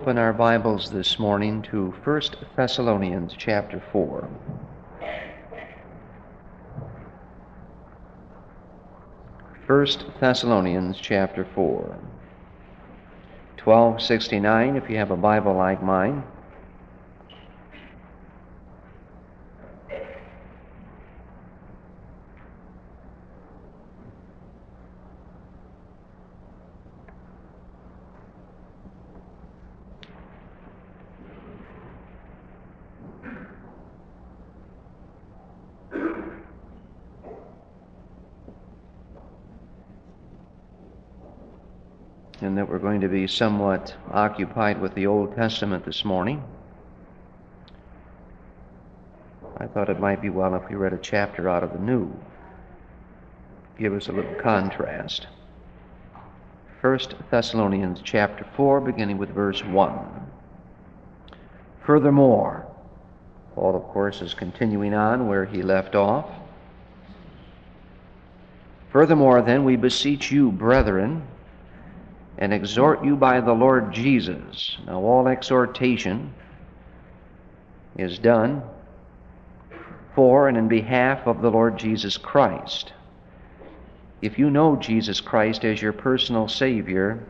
open our Bibles this morning to 1 Thessalonians chapter 4. 1 Thessalonians chapter 4. 1269, if you have a Bible like mine. And that we're going to be somewhat occupied with the Old Testament this morning. I thought it might be well if we read a chapter out of the New. Give us a little contrast. 1 Thessalonians chapter 4, beginning with verse 1. Furthermore, Paul, of course, is continuing on where he left off. Furthermore, then, we beseech you, brethren, and exhort you by the Lord Jesus. Now, all exhortation is done for and in behalf of the Lord Jesus Christ. If you know Jesus Christ as your personal Savior,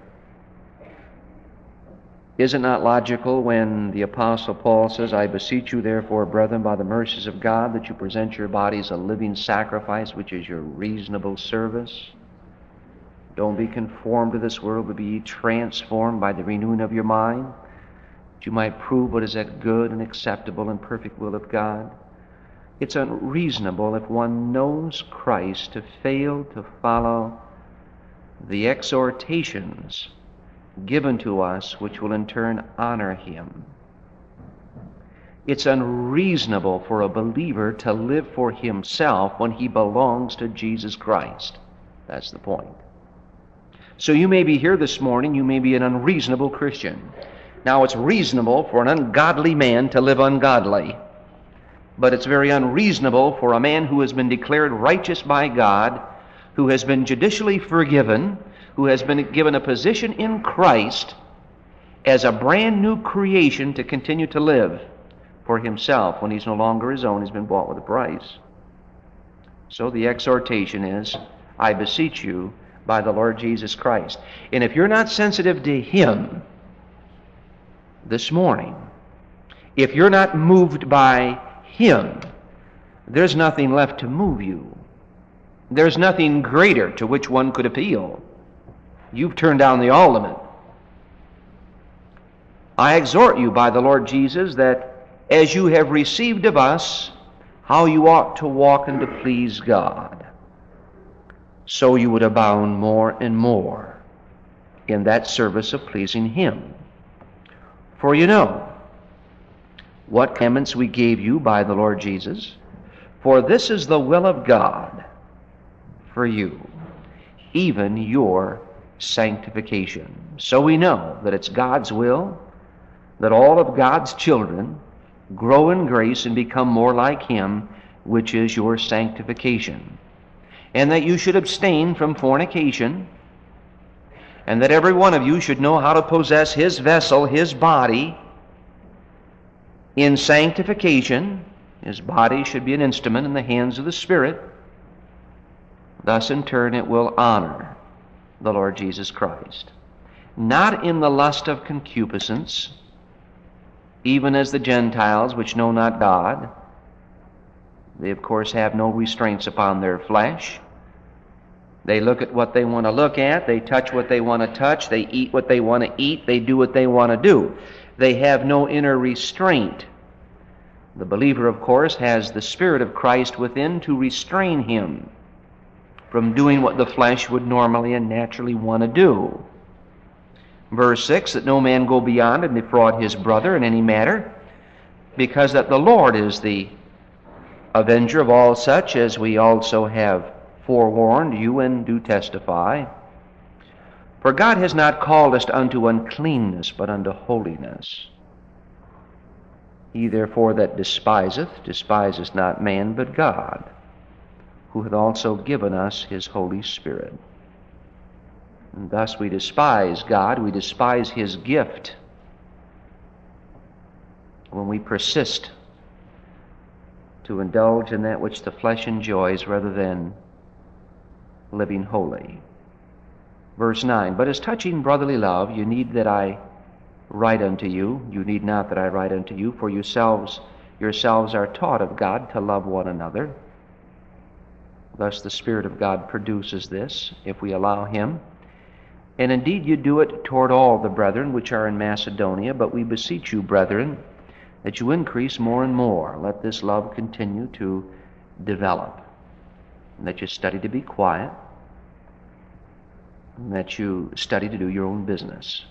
is it not logical when the Apostle Paul says, I beseech you therefore, brethren, by the mercies of God, that you present your bodies a living sacrifice, which is your reasonable service? Don't be conformed to this world, but be transformed by the renewing of your mind, that you might prove what is that good and acceptable and perfect will of God. It's unreasonable if one knows Christ to fail to follow the exhortations given to us, which will in turn honor Him. It's unreasonable for a believer to live for himself when he belongs to Jesus Christ. That's the point. So you may be here this morning, you may be an unreasonable Christian. Now, it's reasonable for an ungodly man to live ungodly, but it's very unreasonable for a man who has been declared righteous by God, who has been judicially forgiven, who has been given a position in Christ as a brand new creation to continue to live for himself when he's no longer his own, he's been bought with a price. So the exhortation is, I beseech you by the Lord Jesus Christ. And if you're not sensitive to Him this morning, if you're not moved by Him, there's nothing left to move you. There's nothing greater to which one could appeal. You've turned down the ultimate. I exhort you by the Lord Jesus that as you have received of us how you ought to walk and to please God, so you would abound more and more in that service of pleasing Him. For you know what commandments we gave you by the Lord Jesus. For this is the will of God for you, even your sanctification. So we know that it's God's will that all of God's children grow in grace and become more like Him, which is your sanctification. And that you should abstain from fornication, and that every one of you should know how to possess his vessel, his body, in sanctification. His body should be an instrument in the hands of the Spirit. Thus, in turn, it will honor the Lord Jesus Christ. Not in the lust of concupiscence, even as the Gentiles which know not God. They, of course, have no restraints upon their flesh. They look at what they want to look at. They touch what they want to touch. They eat what they want to eat. They do what they want to do. They have no inner restraint. The believer, of course, has the Spirit of Christ within to restrain him from doing what the flesh would normally and naturally want to do. Verse 6, that no man go beyond and defraud his brother in any matter, because that the Lord is the avenger of all such, as we also have forewarned you and do testify. For God has not called us unto uncleanness, but unto holiness. He therefore that despiseth not man, but God, who hath also given us His Holy Spirit. And thus we despise God, we despise His gift when we persist to indulge in that which the flesh enjoys rather than living holy. Verse 9, but as touching brotherly love, you need that I write unto you. You need not that I write unto you, for yourselves are taught of God to love one another. Thus the Spirit of God produces this, if we allow Him. And indeed you do it toward all the brethren which are in Macedonia, but we beseech you, brethren, that you increase more and more. Let this love continue to develop, and that you study to be quiet, and that you study to do your own business.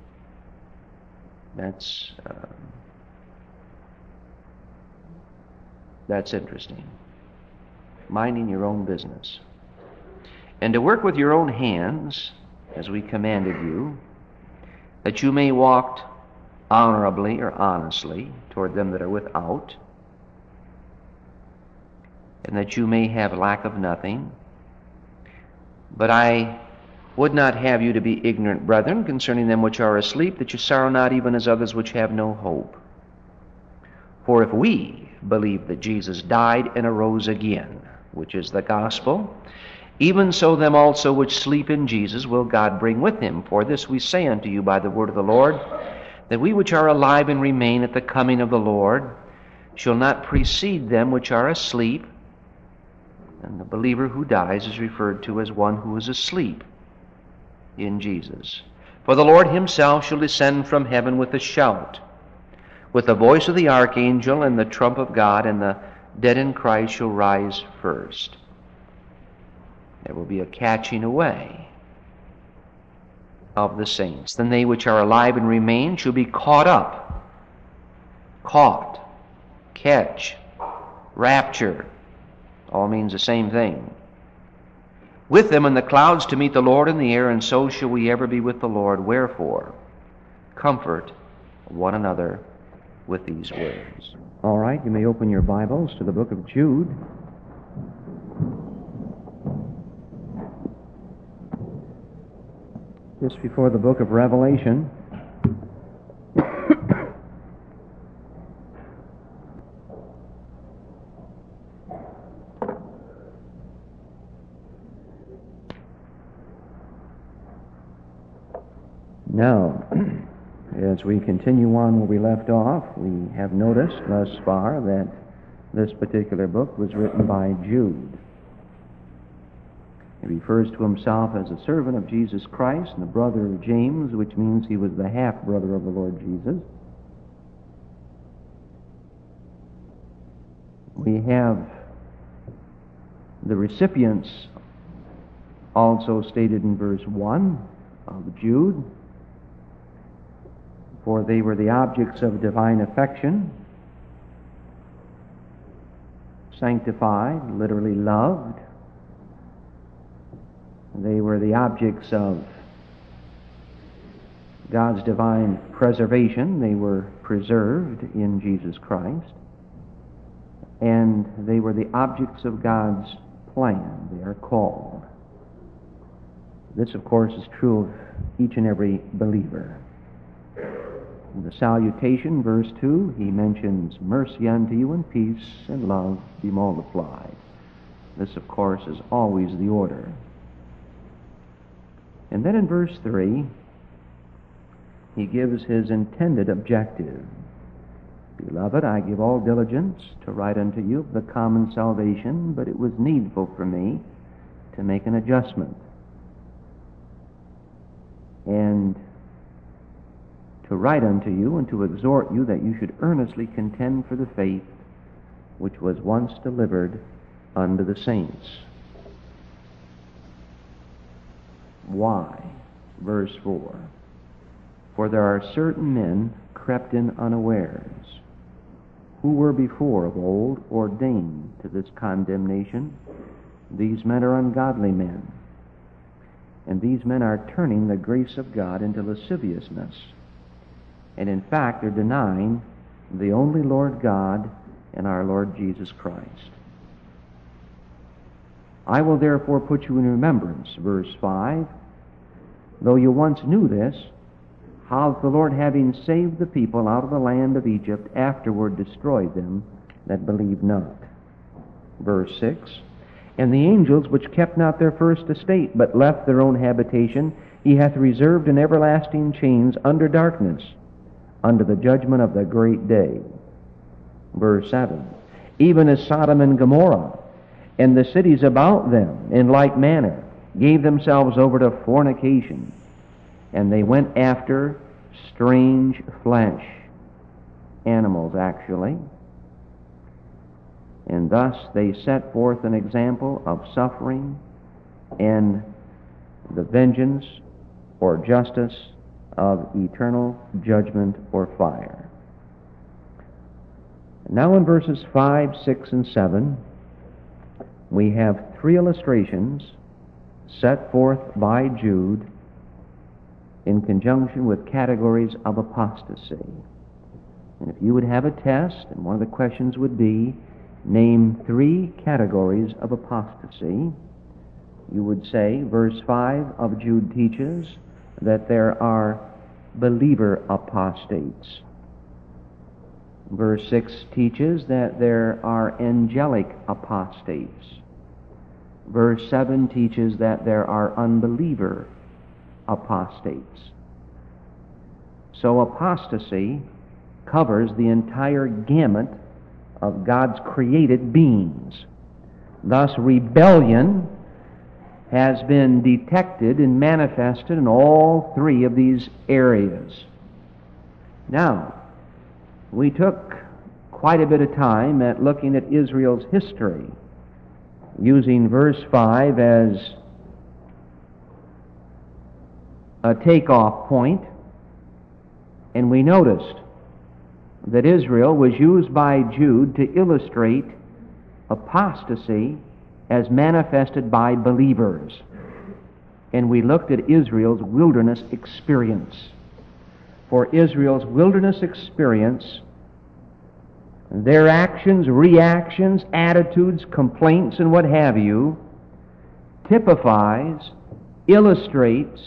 That's interesting. Minding your own business. And to work with your own hands, as we commanded you, that you may walk honorably or honestly toward them that are without, and that you may have lack of nothing. But I would not have you to be ignorant, brethren, concerning them which are asleep, that you sorrow not even as others which have no hope. For if we believe that Jesus died and arose again, which is the gospel, even so them also which sleep in Jesus will God bring with him. For this we say unto you by the word of the Lord, that we which are alive and remain at the coming of the Lord shall not precede them which are asleep. And the believer who dies is referred to as one who is asleep in Jesus. For the Lord himself shall descend from heaven with a shout, with the voice of the archangel and the trump of God, and the dead in Christ shall rise first. There will be a catching away of the saints. Then they which are alive and remain shall be caught up. Caught, catch, rapture, all means the same thing. With them in the clouds to meet the Lord in the air, and so shall we ever be with the Lord. Wherefore, comfort one another with these words. All right, you may open your Bibles to the book of Jude. Just before the book of Revelation. Now, as we continue on where we left off, we have noticed thus far that this particular book was written by Jude. He refers to himself as a servant of Jesus Christ and the brother of James, which means he was the half-brother of the Lord Jesus. We have the recipients also stated in verse 1 of Jude. For they were the objects of divine affection, sanctified, literally loved. They were the objects of God's divine preservation. They were preserved in Jesus Christ. And they were the objects of God's plan. They are called. This, of course, is true of each and every believer. In the salutation, verse 2, he mentions mercy unto you and peace and love be multiplied. This, of course, is always the order. And then in verse 3, he gives his intended objective. Beloved, I give all diligence to write unto you of the common salvation, but it was needful for me to make an adjustment and to write unto you and to exhort you that you should earnestly contend for the faith which was once delivered unto the saints. Why? Verse 4. For there are certain men crept in unawares, who were before of old ordained to this condemnation. These men are ungodly men, and these men are turning the grace of God into lasciviousness, and in fact are denying the only Lord God and our Lord Jesus Christ. I will therefore put you in remembrance, verse 5, though you once knew this, how the Lord, having saved the people out of the land of Egypt, afterward destroyed them that believed not. Verse 6, And the angels which kept not their first estate, but left their own habitation, he hath reserved in everlasting chains under darkness, unto the judgment of the great day. Verse 7, Even as Sodom and Gomorrah, and the cities about them, in like manner, gave themselves over to fornication, and they went after strange flesh, animals actually, and thus they set forth an example of suffering and the vengeance or justice of eternal judgment or fire. Now in verses 5, 6, and 7, we have three illustrations set forth by Jude in conjunction with categories of apostasy. And if you would have a test, and one of the questions would be, name three categories of apostasy, you would say, verse 5 of Jude teaches that there are believer apostates. Verse 6 teaches that there are angelic apostates. Verse 7 teaches that there are unbeliever apostates. So apostasy covers the entire gamut of God's created beings. Thus rebellion has been detected and manifested in all three of these areas. Now, we took quite a bit of time at looking at Israel's history, using verse 5 as a takeoff point, and we noticed that Israel was used by Jude to illustrate apostasy as manifested by believers. And we looked at Israel's wilderness experience. For Israel's wilderness experience, their actions, reactions, attitudes, complaints, and what have you, typifies, illustrates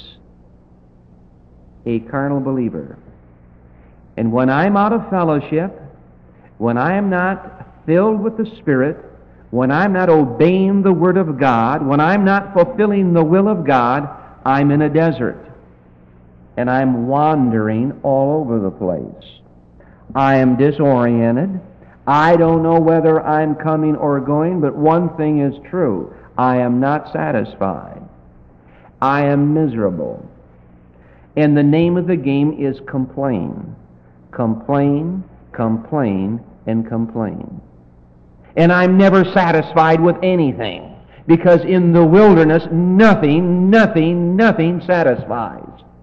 a carnal believer. And when I'm out of fellowship, when I am not filled with the Spirit, when I'm not obeying the Word of God, when I'm not fulfilling the will of God, I'm in a desert. And I'm wandering all over the place. I am disoriented. I don't know whether I'm coming or going, but one thing is true. I am not satisfied. I am miserable. And the name of the game is complain. Complain, complain, and complain. And I'm never satisfied with anything, because in the wilderness, nothing satisfies.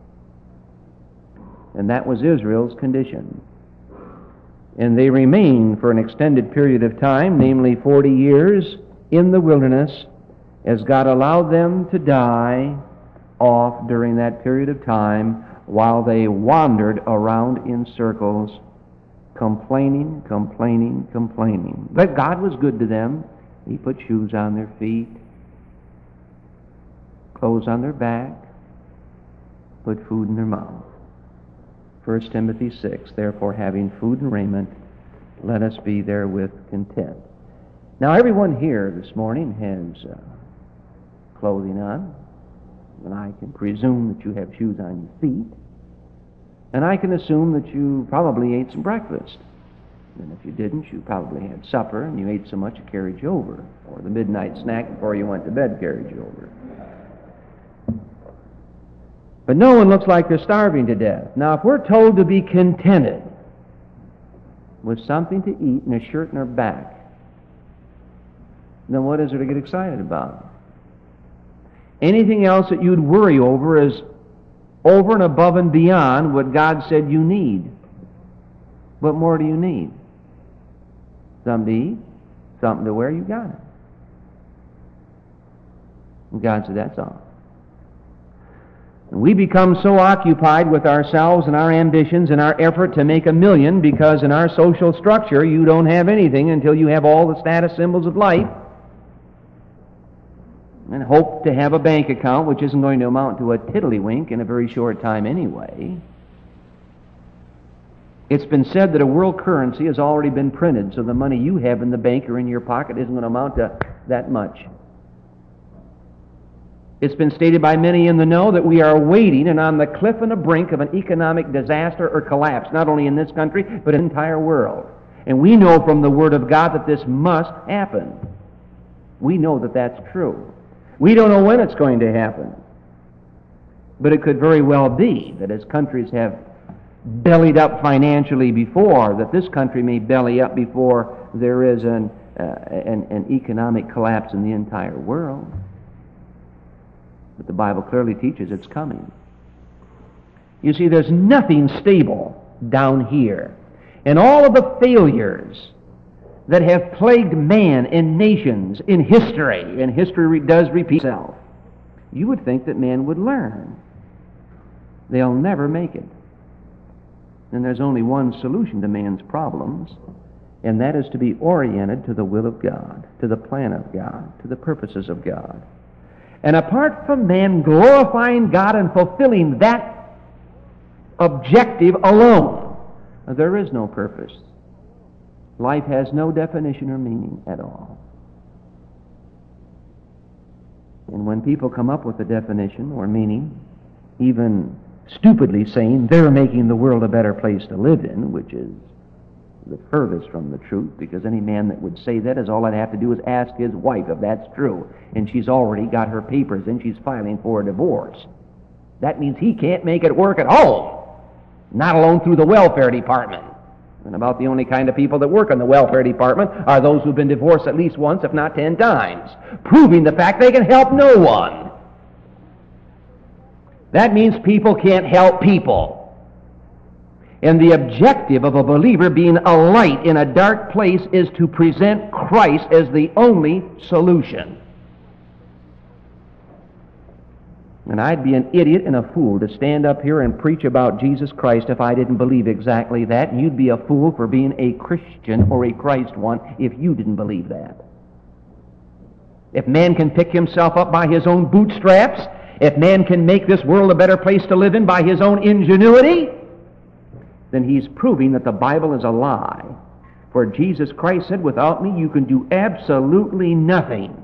And that was Israel's condition. And they remained for an extended period of time, namely 40 years, in the wilderness, as God allowed them to die off during that period of time while they wandered around in circles, complaining. But God was good to them. He put shoes on their feet, clothes on their back, put food in their mouth. 1 Timothy 6, Therefore, having food and raiment, let us be therewith content. Now, everyone here this morning has clothing on, and I can presume that you have shoes on your feet, and I can assume that you probably ate some breakfast. And if you didn't, you probably had supper, and you ate so much it carried you over, or the midnight snack before you went to bed carried you over. But no one looks like they're starving to death. Now, if we're told to be contented with something to eat and a shirt in our back, then what is there to get excited about? Anything else that you'd worry over is over and above and beyond what God said you need. What more do you need? Something to eat, something to wear, you got it. And God said, that's all. And we become so occupied with ourselves and our ambitions and our effort to make a million, because in our social structure you don't have anything until you have all the status symbols of life, and hope to have a bank account which isn't going to amount to a tiddlywink in a very short time anyway. It's been said that a world currency has already been printed, so the money you have in the bank or in your pocket isn't going to amount to that much. It's been stated by many in the know that we are waiting and on the cliff and the brink of an economic disaster or collapse, not only in this country, but in the entire world. And we know from the Word of God that this must happen. We know that that's true. We don't know when it's going to happen. But it could very well be that as countries have bellied up financially before, that this country may belly up before there is an economic collapse in the entire world. But the Bible clearly teaches it's coming. You see, there's nothing stable down here. And all of the failures that have plagued man and nations in history, and history does repeat itself, you would think that man would learn. They'll never make it. And there's only one solution to man's problems, and that is to be oriented to the will of God, to the plan of God, to the purposes of God. And apart from man glorifying God and fulfilling that objective alone, there is no purpose. Life has no definition or meaning at all. And when people come up with a definition or meaning, even stupidly saying they're making the world a better place to live in, which is the furthest from the truth, because any man that would say that is all I'd have to do is ask his wife if that's true, and she's already got her papers and she's filing for a divorce. That means he can't make it work at home, not alone through the welfare department. And about the only kind of people that work in the welfare department are those who've been divorced at least once, if not 10 times, proving the fact they can help no one. That means people can't help people. And the objective of a believer being a light in a dark place is to present Christ as the only solution. And I'd be an idiot and a fool to stand up here and preach about Jesus Christ if I didn't believe exactly that. And you'd be a fool for being a Christian or a Christ one if you didn't believe that. If man can pick himself up by his own bootstraps, if man can make this world a better place to live in by his own ingenuity, then he's proving that the Bible is a lie. For Jesus Christ said, without me you can do absolutely nothing.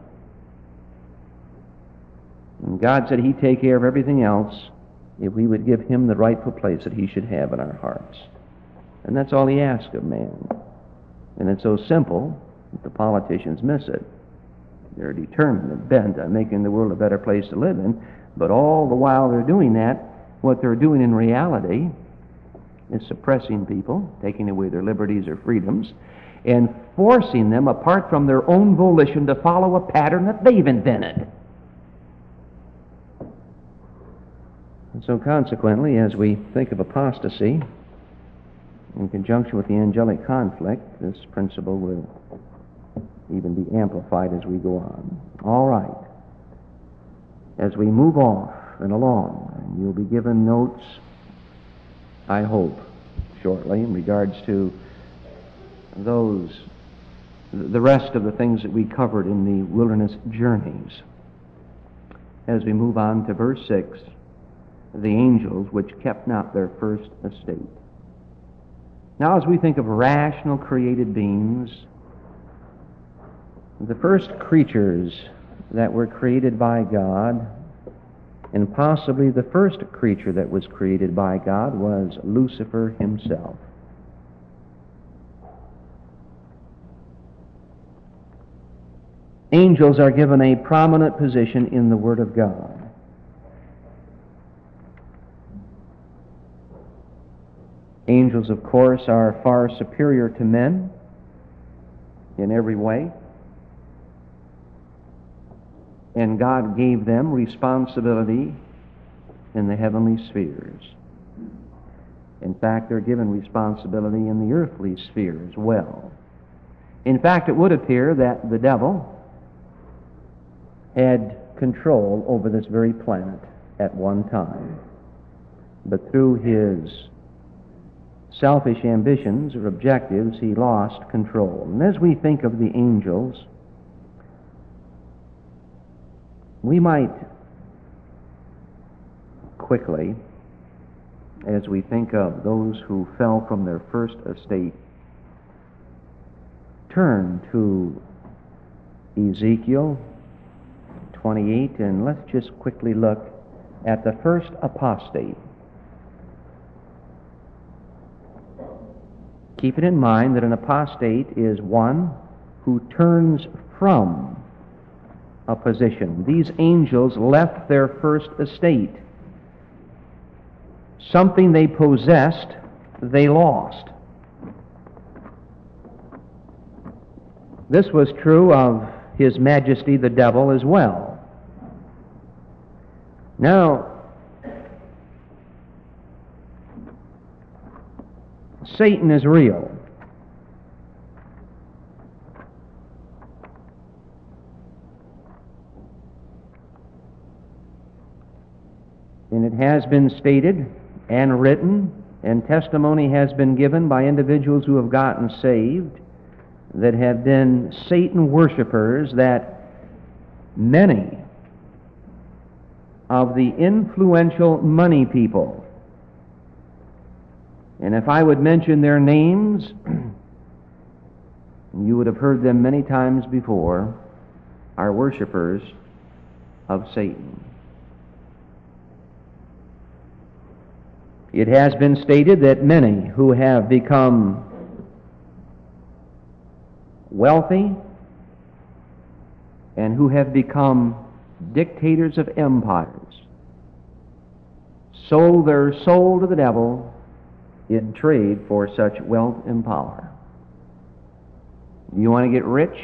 And God said he'd take care of everything else if we would give him the rightful place that he should have in our hearts. And that's all he asks of man. And it's so simple that the politicians miss it. They're determined and bent on making the world a better place to live in, but all the while they're doing that, what they're doing in reality is suppressing people, taking away their liberties or freedoms, and forcing them, apart from their own volition, to follow a pattern that they've invented. And so consequently, as we think of apostasy, in conjunction with the angelic conflict, this principle will even be amplified as we go on. All right. As we move off and along, you'll be given notes, I hope, shortly, in regards to the rest of the things that we covered in the wilderness journeys. As we move on to verse 6, the angels which kept not their first estate. Now, as we think of rational created beings, the first creatures that were created by God, and possibly the first creature that was created by God, was Lucifer himself. Angels are given a prominent position in the Word of God. Angels, of course, are far superior to men in every way. And God gave them responsibility in the heavenly spheres. In fact, they're given responsibility in the earthly sphere as well. In fact, it would appear that the devil had control over this very planet at one time. But through his selfish ambitions or objectives, he lost control. And as we think of the angels, we might quickly as we think of those who fell from their first estate, turn to Ezekiel 28, and let's just quickly look at the first apostate. Keep it in mind that an apostate is one who turns from a position. These angels left their first estate. Something they possessed, they lost. This was true of His Majesty the devil as well. Now, Satan is real. And it has been stated and written, and testimony has been given by individuals who have gotten saved that have been Satan worshipers, that many of the influential money people, and if I would mention their names, you would have heard them many times before, are worshipers of Satan. It has been stated that many who have become wealthy and who have become dictators of empires sold their soul to the devil in trade for such wealth and power. You want to get rich?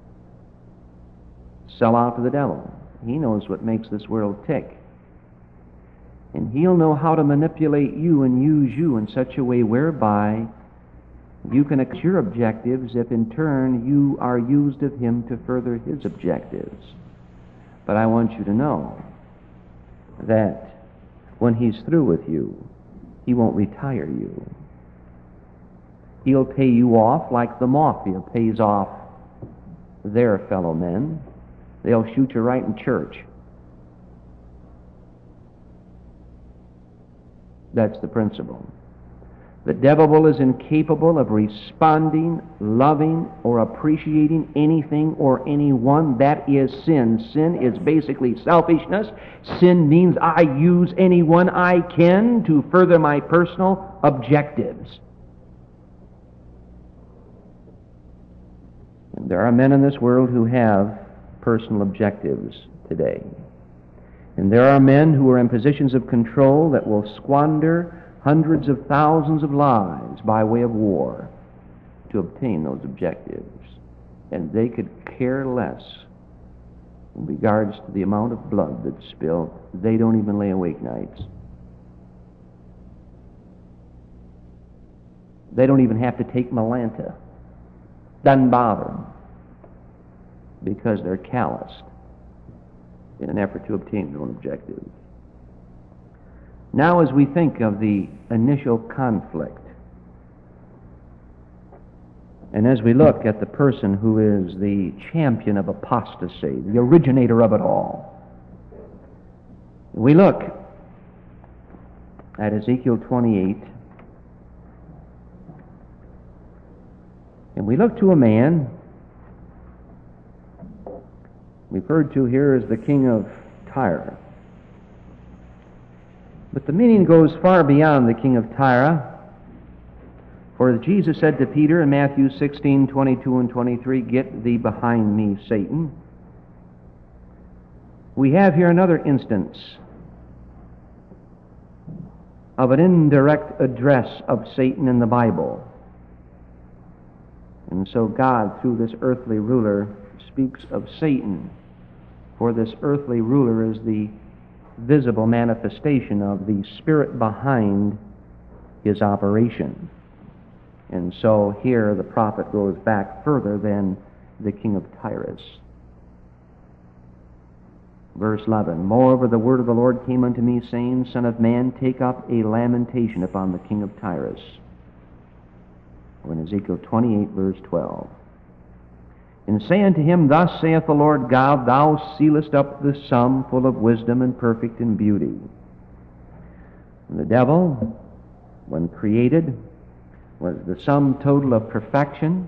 Sell out to the devil. He knows what makes this world tick. And he'll know how to manipulate you and use you in such a way whereby you can achieve your objectives if in turn you are used of him to further his objectives. But I want you to know that when he's through with you, he won't retire you. He'll pay you off like the mafia pays off their fellow men. They'll shoot you right in church. That's the principle. The devil is incapable of responding, loving, or appreciating anything or anyone. That is sin. Sin is basically selfishness. Sin means I use anyone I can to further my personal objectives. And there are men in this world who have personal objectives today. And there are men who are in positions of control that will squander hundreds of thousands of lives by way of war to obtain those objectives. And they could care less in regards to the amount of blood that's spilled. They don't even lay awake nights. They don't even have to take Melanta. Doesn't bother them because they're calloused in an effort to obtain their own objectives. Now, as we think of the initial conflict, and as we look at the person who is the champion of apostasy, the originator of it all, we look at Ezekiel 28, and we look to a man referred to here as the king of Tyre. But the meaning goes far beyond the king of Tyre. For Jesus said to Peter in Matthew 16:22 and 23, "Get thee behind me, Satan." We have here another instance of an indirect address of Satan in the Bible. And so God, through this earthly ruler, speaks of Satan. For this earthly ruler is the visible manifestation of the spirit behind his operation. And so here the prophet goes back further than the king of Tyrus. Verse 11, "Moreover the word of the Lord came unto me, saying, Son of man, take up a lamentation upon the king of Tyrus." Or in Ezekiel 28, verse 12. "And say unto him, Thus saith the Lord God, Thou sealest up the sum full of wisdom and perfect in beauty." And the devil when created, was the sum total of perfection.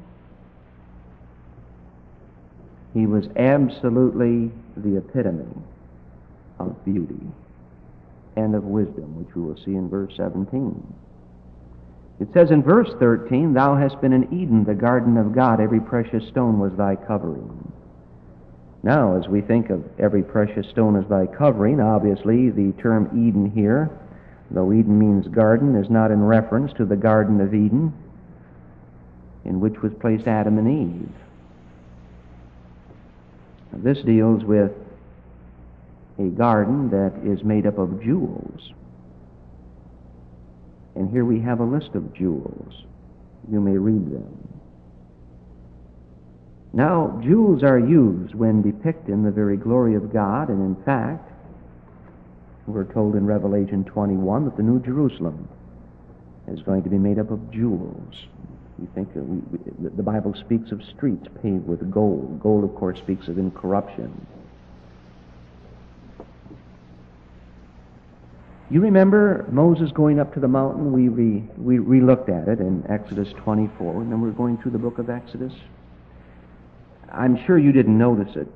He was absolutely the epitome of beauty and of wisdom, which we will see in verse 17. It says in verse 13, "Thou hast been in Eden, the garden of God. Every precious stone was thy covering." Now, as we think of every precious stone as thy covering, obviously the term Eden here, though Eden means garden, is not in reference to the Garden of Eden, in which was placed Adam and Eve. Now, this deals with a garden that is made up of jewels. And here we have a list of jewels. You may read them. Now, jewels are used when depicting the very glory of God, and in fact, we're told in Revelation 21 that the New Jerusalem is going to be made up of jewels. You think the Bible speaks of streets paved with gold. Gold, of course, speaks of incorruption. You remember Moses going up to the mountain? We looked at it in Exodus 24. Remember going through the book of Exodus? I'm sure you didn't notice it.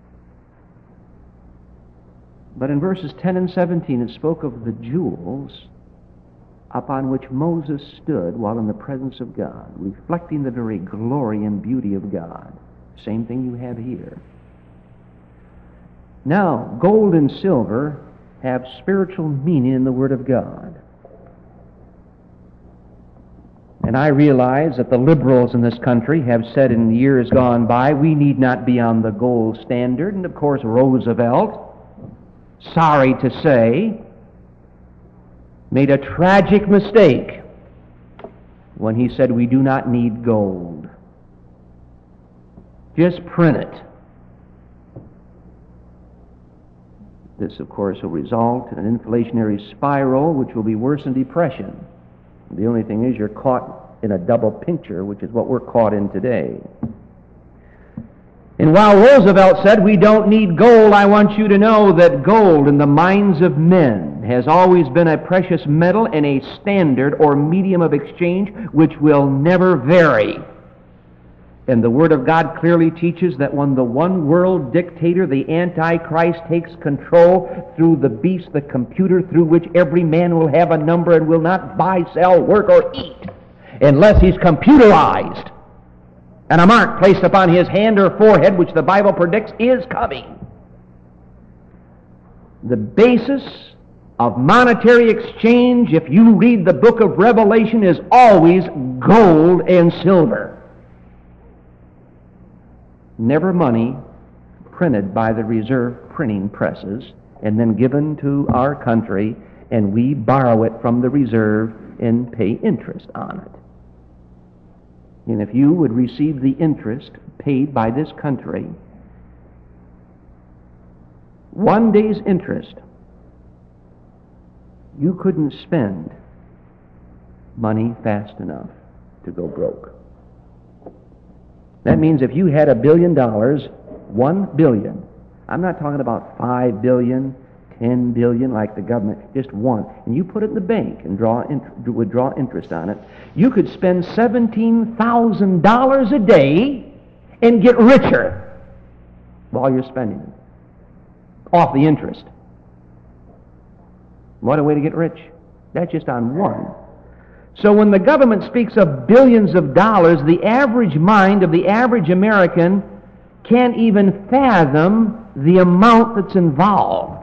But in verses 10 and 17, it spoke of the jewels upon which Moses stood while in the presence of God, reflecting the very glory and beauty of God. Same thing you have here. Now, gold and silver have spiritual meaning in the Word of God. And I realize that the liberals in this country have said in years gone by, we need not be on the gold standard. And of course, Roosevelt, sorry to say, made a tragic mistake when he said we do not need gold. Just print it. This, of course, will result in an inflationary spiral which will be worse than depression. The only thing is you're caught in a double pincher, which is what we're caught in today. And while Roosevelt said we don't need gold, I want you to know that gold in the minds of men has always been a precious metal and a standard or medium of exchange which will never vary. And the Word of God clearly teaches that when the one world dictator, the Antichrist, takes control through the beast, the computer, through which every man will have a number and will not buy, sell, work, or eat unless he's computerized, and a mark placed upon his hand or forehead, which the Bible predicts is coming. The basis of monetary exchange, if you read the book of Revelation, is always gold and silver. Never money printed by the reserve printing presses and then given to our country, and we borrow it from the reserve and pay interest on it. And if you would receive the interest paid by this country, one day's interest, you couldn't spend money fast enough to go broke. That means if you had $1 billion, 1 billion, I'm not talking about 5 billion, 10 billion like the government, just one, and you put it in the bank and would draw interest on it, you could spend $17,000 a day and get richer while you're spending it off the interest. What a way to get rich. That's just on one. So when the government speaks of billions of dollars, the average mind of the average American can't even fathom the amount that's involved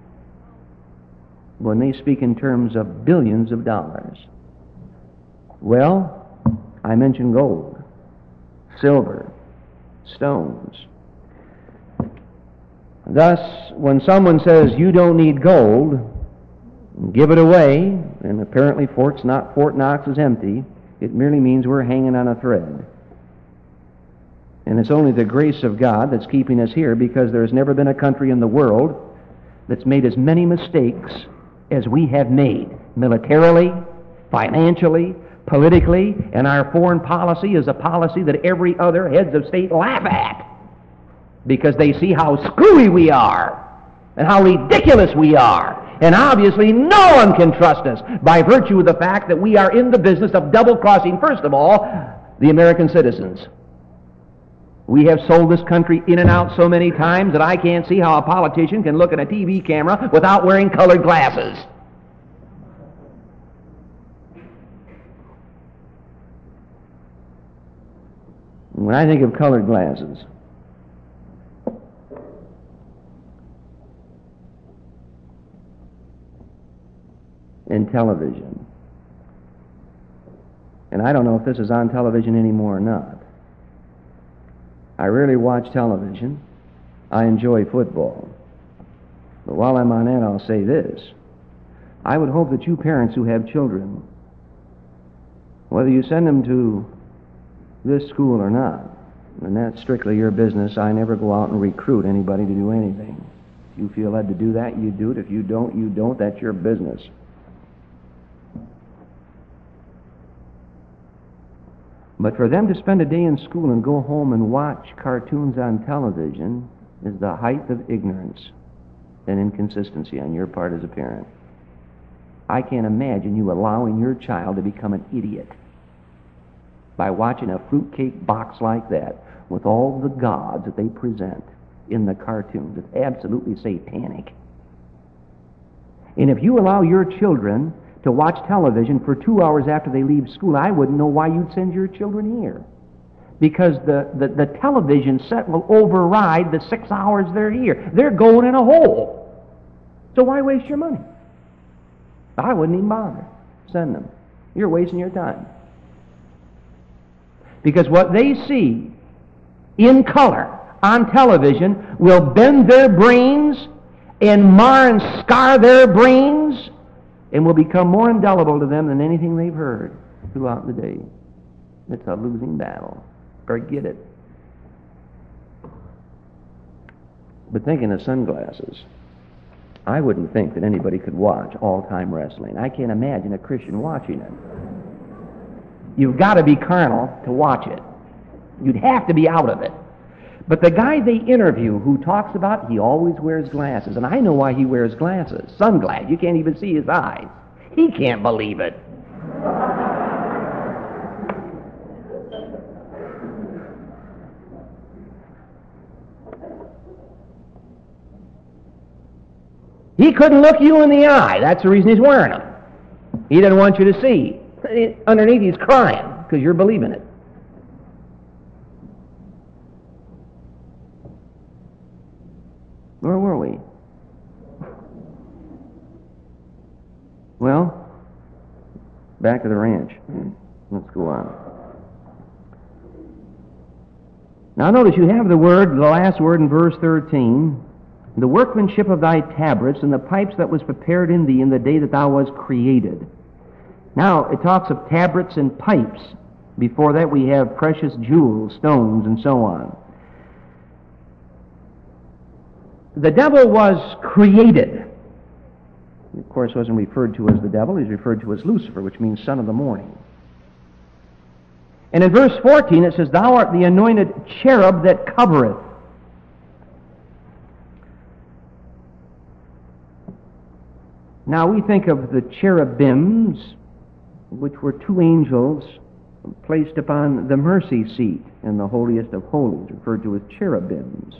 when they speak in terms of billions of dollars. Well, I mentioned gold, silver, stones. Thus, when someone says you don't need gold, give it away, and apparently Fort Knox is empty, it merely means we're hanging on a thread. And it's only the grace of God that's keeping us here, because there's never been a country in the world that's made as many mistakes as we have made, militarily, financially, politically, and our foreign policy is a policy that every other heads of state laugh at, because they see how screwy we are and how ridiculous we are. And obviously no one can trust us by virtue of the fact that we are in the business of double-crossing, first of all, the American citizens. We have sold this country in and out so many times that I can't see how a politician can look at a TV camera without wearing colored glasses. When I think of colored glasses, and television, and I don't know if this is on television anymore or not. I rarely watch television. I enjoy football. But while I'm on that, I'll say this. I would hope that you parents who have children, whether you send them to this school or not, and that's strictly your business, I never go out and recruit anybody to do anything. If you feel led to do that, you do it. If you don't, you don't. That's your business. But for them to spend a day in school and go home and watch cartoons on television is the height of ignorance and inconsistency on your part as a parent. I can't imagine you allowing your child to become an idiot by watching a fruitcake box like that with all the gods that they present in the cartoons. It's absolutely satanic. And if you allow your children to watch television for 2 hours after they leave school, I wouldn't know why you'd send your children here. Because the television set will override the 6 hours they're here. They're going in a hole. So why waste your money? I wouldn't even bother. Send them. You're wasting your time. Because what they see in color on television will bend their brains and mar and scar their brains and will become more indelible to them than anything they've heard throughout the day. It's a losing battle. Forget it. But thinking of sunglasses, I wouldn't think that anybody could watch all-time wrestling. I can't imagine a Christian watching it. You've got to be carnal to watch it. You'd have to be out of it. But the guy they interview who talks about he always wears glasses, and I know why he wears glasses. Sunglasses. You can't even see his eyes. He can't believe it. He couldn't look you in the eye. That's the reason he's wearing them. He doesn't want you to see. Underneath he's crying because you're believing it. Where were we? Well, back to the ranch. Let's go on. Now notice you have the last word in verse 13. The workmanship of thy tabrets and the pipes that was prepared in thee in the day that thou wast created. Now it talks of tabrets and pipes. Before that we have precious jewels, stones, and so on. The devil was created. He, of course, wasn't referred to as the devil. He's referred to as Lucifer, which means son of the morning. And in verse 14 it says, thou art the anointed cherub that covereth. Now we think of the cherubims, which were two angels placed upon the mercy seat in the holiest of holies, referred to as cherubims.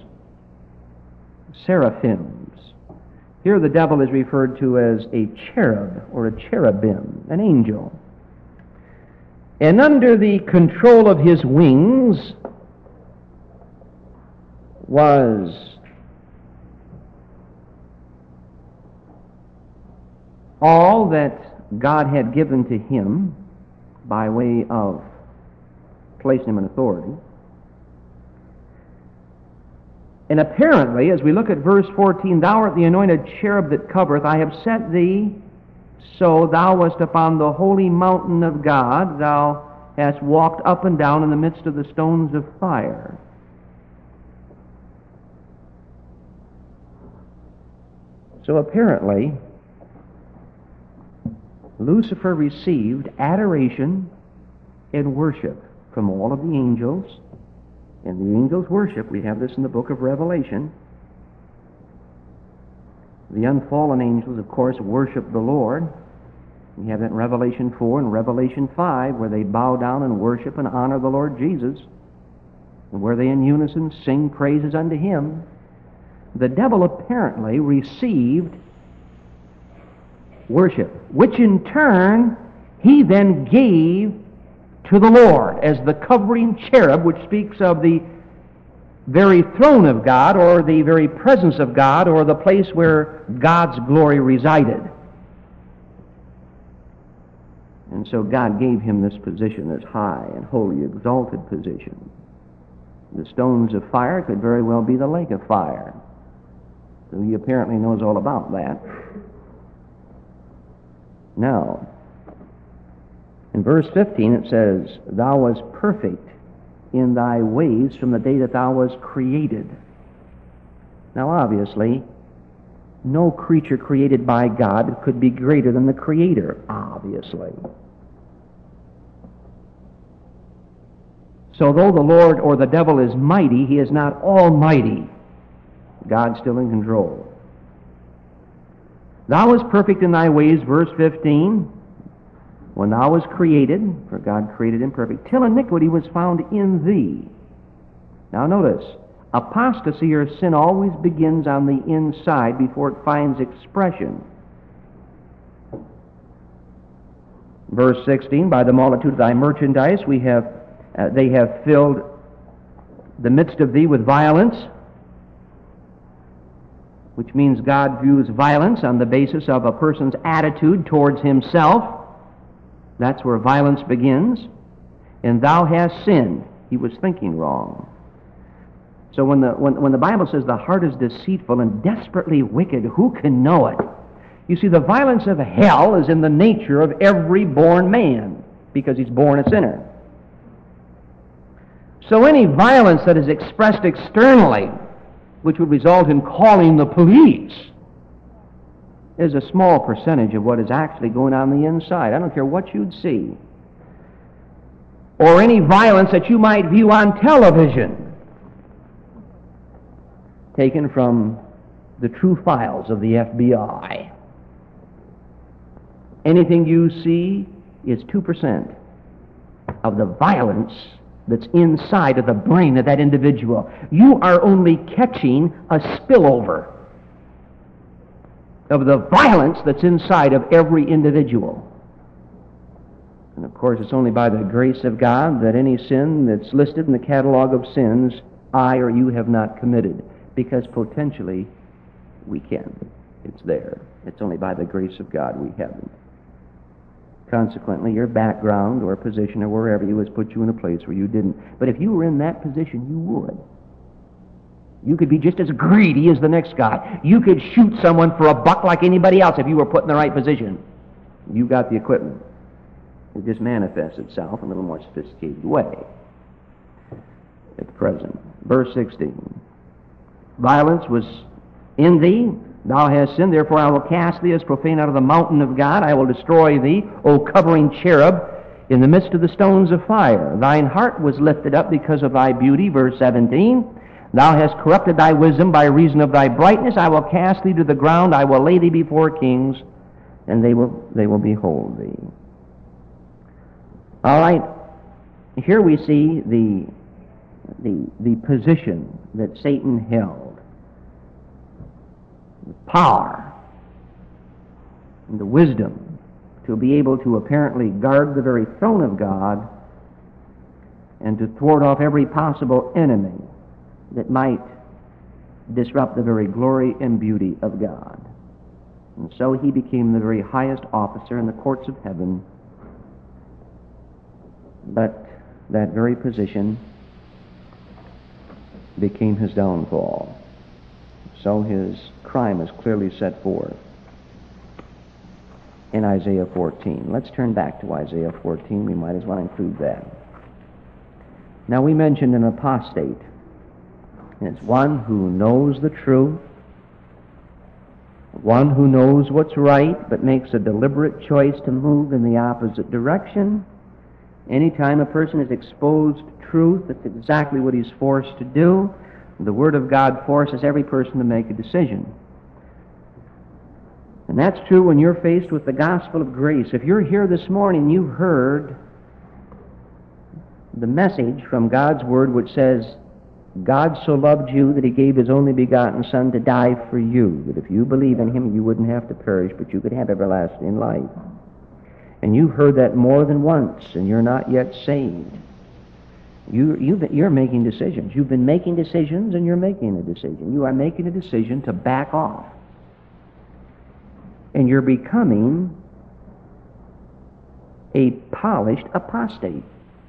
Seraphims. Here the devil is referred to as a cherub or a cherubim, an angel. And under the control of his wings was all that God had given to him by way of placing him in authority. And apparently, as we look at verse 14, thou art the anointed cherub that covereth. I have set thee so thou wast upon the holy mountain of God. Thou hast walked up and down in the midst of the stones of fire. So apparently, Lucifer received adoration and worship from all of the angels. And the angels worship, we have this in the book of Revelation. The unfallen angels, of course, worship the Lord. We have that in Revelation 4 and Revelation 5, where they bow down and worship and honor the Lord Jesus, and where they in unison sing praises unto Him. The devil apparently received worship, which in turn he then gave to the Lord as the covering cherub, which speaks of the very throne of God, or the very presence of God, or the place where God's glory resided. And so God gave him this position, this high and holy, exalted position. The stones of fire could very well be the lake of fire. So he apparently knows all about that. Now, in verse 15 it says, "Thou wast perfect in thy ways from the day that thou wast created." Now obviously, no creature created by God could be greater than the Creator, obviously. So though the Lord or the devil is mighty, he is not almighty. God's still in control. "Thou wast perfect in thy ways," verse 15, "when thou wast created," for God created him perfect, "till iniquity was found in thee." Now notice, apostasy or sin always begins on the inside before it finds expression. Verse 16, "By the multitude of thy merchandise they have filled the midst of thee with violence," which means God views violence on the basis of a person's attitude towards himself. That's where violence begins. "And thou hast sinned." He was thinking wrong. So when the Bible says the heart is deceitful and desperately wicked, who can know it? You see, the violence of hell is in the nature of every born man, because he's born a sinner. So any violence that is expressed externally, which would result in calling the police, is a small percentage of what is actually going on the inside. I don't care what you'd see. Or any violence that you might view on television, taken from the true files of the FBI. Anything you see is 2% of the violence that's inside of the brain of that individual. You are only catching a spillover of the violence that's inside of every individual. And of course, it's only by the grace of God that any sin that's listed in the catalog of sins I or you have not committed, because potentially we can. It's there. It's only by the grace of God we haven't. Consequently, your background or position or wherever you has put you in a place where you didn't. But if you were in that position, you would. You could be just as greedy as the next guy. You could shoot someone for a buck like anybody else if you were put in the right position. You got the equipment. It just manifests itself in a little more sophisticated way at present. Verse 16. "Violence was in thee, thou hast sinned, therefore I will cast thee as profane out of the mountain of God. I will destroy thee, O covering cherub, in the midst of the stones of fire. Thine heart was lifted up because of thy beauty," verse 17. "Thou hast corrupted thy wisdom by reason of thy brightness. I will cast thee to the ground. I will lay thee before kings, and they will behold thee." All right, here we see the position that Satan held. The power and the wisdom to be able to apparently guard the very throne of God and to thwart off every possible enemy that might disrupt the very glory and beauty of God. And so he became the very highest officer in the courts of heaven. But that very position became his downfall. So his crime is clearly set forth in Isaiah 14. Let's turn back to Isaiah 14. We might as well include that. Now, we mentioned an apostate. And it's one who knows the truth, one who knows what's right, but makes a deliberate choice to move in the opposite direction. Anytime a person is exposed to truth, that's exactly what he's forced to do. The Word of God forces every person to make a decision. And that's true when you're faced with the gospel of grace. If you're here this morning, you've heard the message from God's Word which says, God so loved you that He gave His only begotten Son to die for you, that if you believe in Him, you wouldn't have to perish, but you could have everlasting life. And you've heard that more than once, and you're not yet saved. You're making decisions. You've been making decisions, and you're making a decision. You are making a decision to back off. And you're becoming a polished apostate.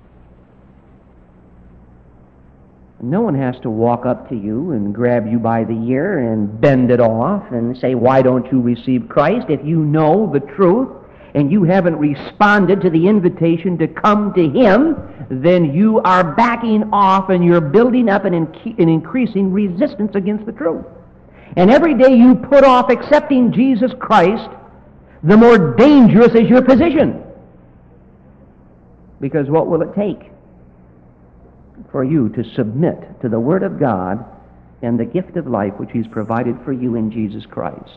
No one has to walk up to you and grab you by the ear and bend it off and say, why don't you receive Christ? If you know the truth and you haven't responded to the invitation to come to Him, then you are backing off and you're building up an increasing resistance against the truth. And every day you put off accepting Jesus Christ, the more dangerous is your position. Because what will it take for you to submit to the Word of God and the gift of life which He's provided for you in Jesus Christ?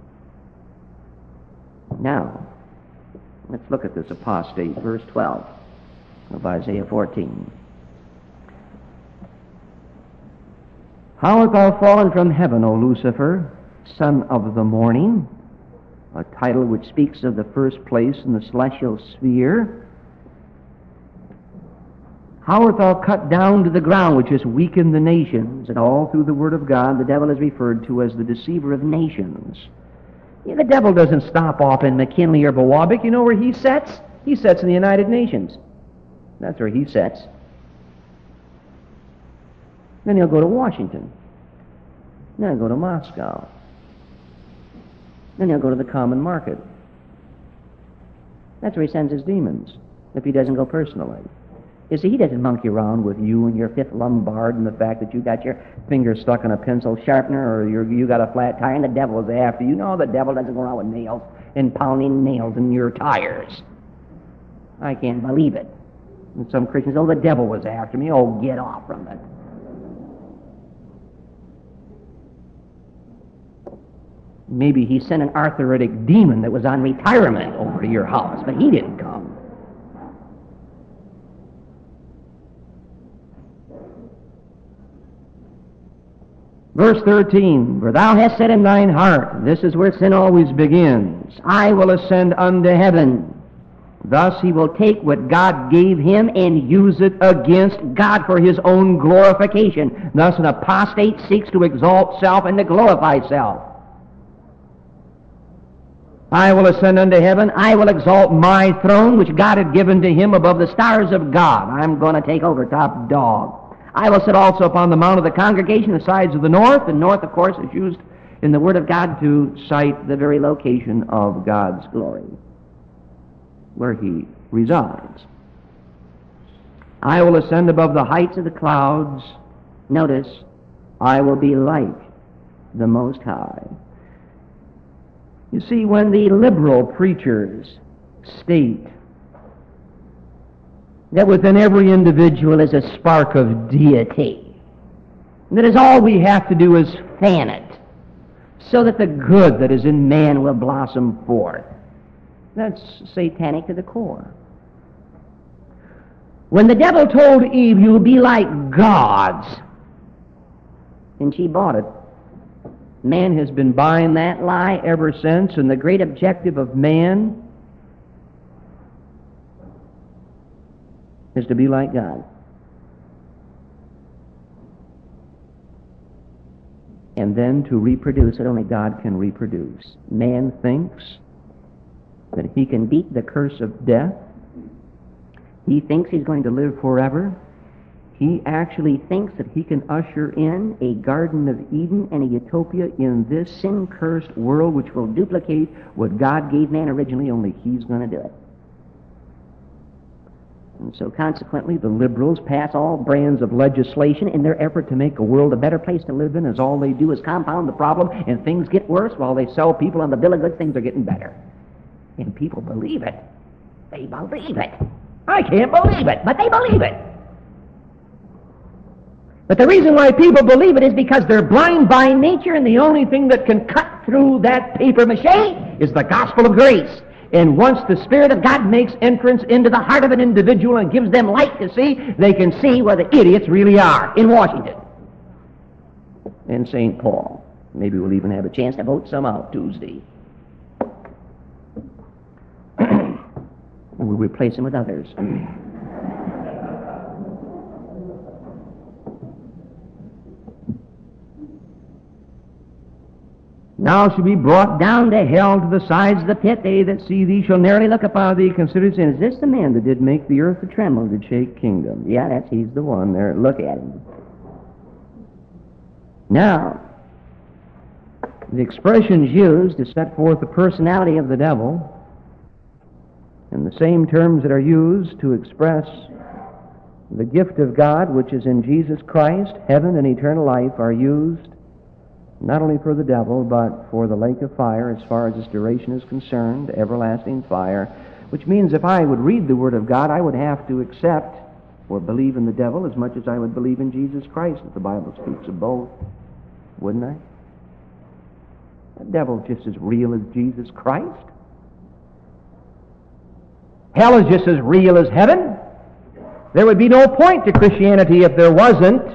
Now, let's look at this apostate, verse 12 of Isaiah 14. How art thou fallen from heaven, O Lucifer, son of the morning? A title which speaks of the first place in the celestial sphere. How art thou cut down to the ground, which has weakened the nations? And all through the Word of God, the devil is referred to as the deceiver of nations. Yeah, the devil doesn't stop off in McKinley or Bowabic. You know where he sets? He sets in the United Nations. That's where he sets. Then he'll go to Washington. Then he'll go to Moscow. Then he'll go to the common market. That's where he sends his demons, if he doesn't go personally. You see, he doesn't monkey around with you and your fifth lumbar and the fact that you got your finger stuck in a pencil sharpener or you got a flat tire and the devil is after you. No, the devil doesn't go around with nails and pounding nails in your tires. I can't believe it. And some Christians, oh, the devil was after me. Oh, get off from it. Maybe he sent an arthritic demon that was on retirement over to your house, but he didn't come. Verse 13, for thou hast said in thine heart, this is where sin always begins, I will ascend unto heaven. Thus he will take what God gave him and use it against God for his own glorification. Thus an apostate seeks to exalt self and to glorify self. I will ascend unto heaven. I will exalt my throne, which God had given to him above the stars of God. I'm going to take over top dog. I will sit also upon the mount of the congregation, the sides of the north. And north, of course, is used in the Word of God to cite the very location of God's glory, where he resides. I will ascend above the heights of the clouds. Notice, I will be like the Most High. You see, when the liberal preachers state that within every individual is a spark of deity, that is all we have to do is fan it, so that the good that is in man will blossom forth, that's satanic to the core. When the devil told Eve, you'll be like gods, and she bought it, man has been buying that lie ever since, and the great objective of man is to be like God. And then to reproduce what only God can reproduce. Man thinks that he can beat the curse of death. He thinks he's going to live forever. He actually thinks that he can usher in a Garden of Eden and a utopia in this sin-cursed world which will duplicate what God gave man originally, only he's going to do it. And so consequently, the liberals pass all brands of legislation in their effort to make a world a better place to live in, as all they do is compound the problem, and things get worse while they sell people on the bill of goods things are getting better. And people believe it. They believe it. I can't believe it, but they believe it. But the reason why people believe it is because they're blind by nature, and the only thing that can cut through that paper mache is the gospel of grace. And once the Spirit of God makes entrance into the heart of an individual and gives them light to see, they can see where the idiots really are in Washington and St. Paul. Maybe we'll even have a chance to vote some out Tuesday. We'll replace them with others. Now shall be brought down to hell, to the sides of the pit. They that see thee shall narrowly look upon thee, consider sin. Is this the man that did make the earth to tremble, did shake kingdom? Yeah, he's the one there. Look at him. Now, the expressions used to set forth the personality of the devil, and the same terms that are used to express the gift of God, which is in Jesus Christ, heaven and eternal life, are used not only for the devil, but for the lake of fire as far as its duration is concerned, everlasting fire, which means if I would read the Word of God, I would have to accept or believe in the devil as much as I would believe in Jesus Christ, if the Bible speaks of both, wouldn't I? The devil's just as real as Jesus Christ. Hell is just as real as heaven. There would be no point to Christianity if there wasn't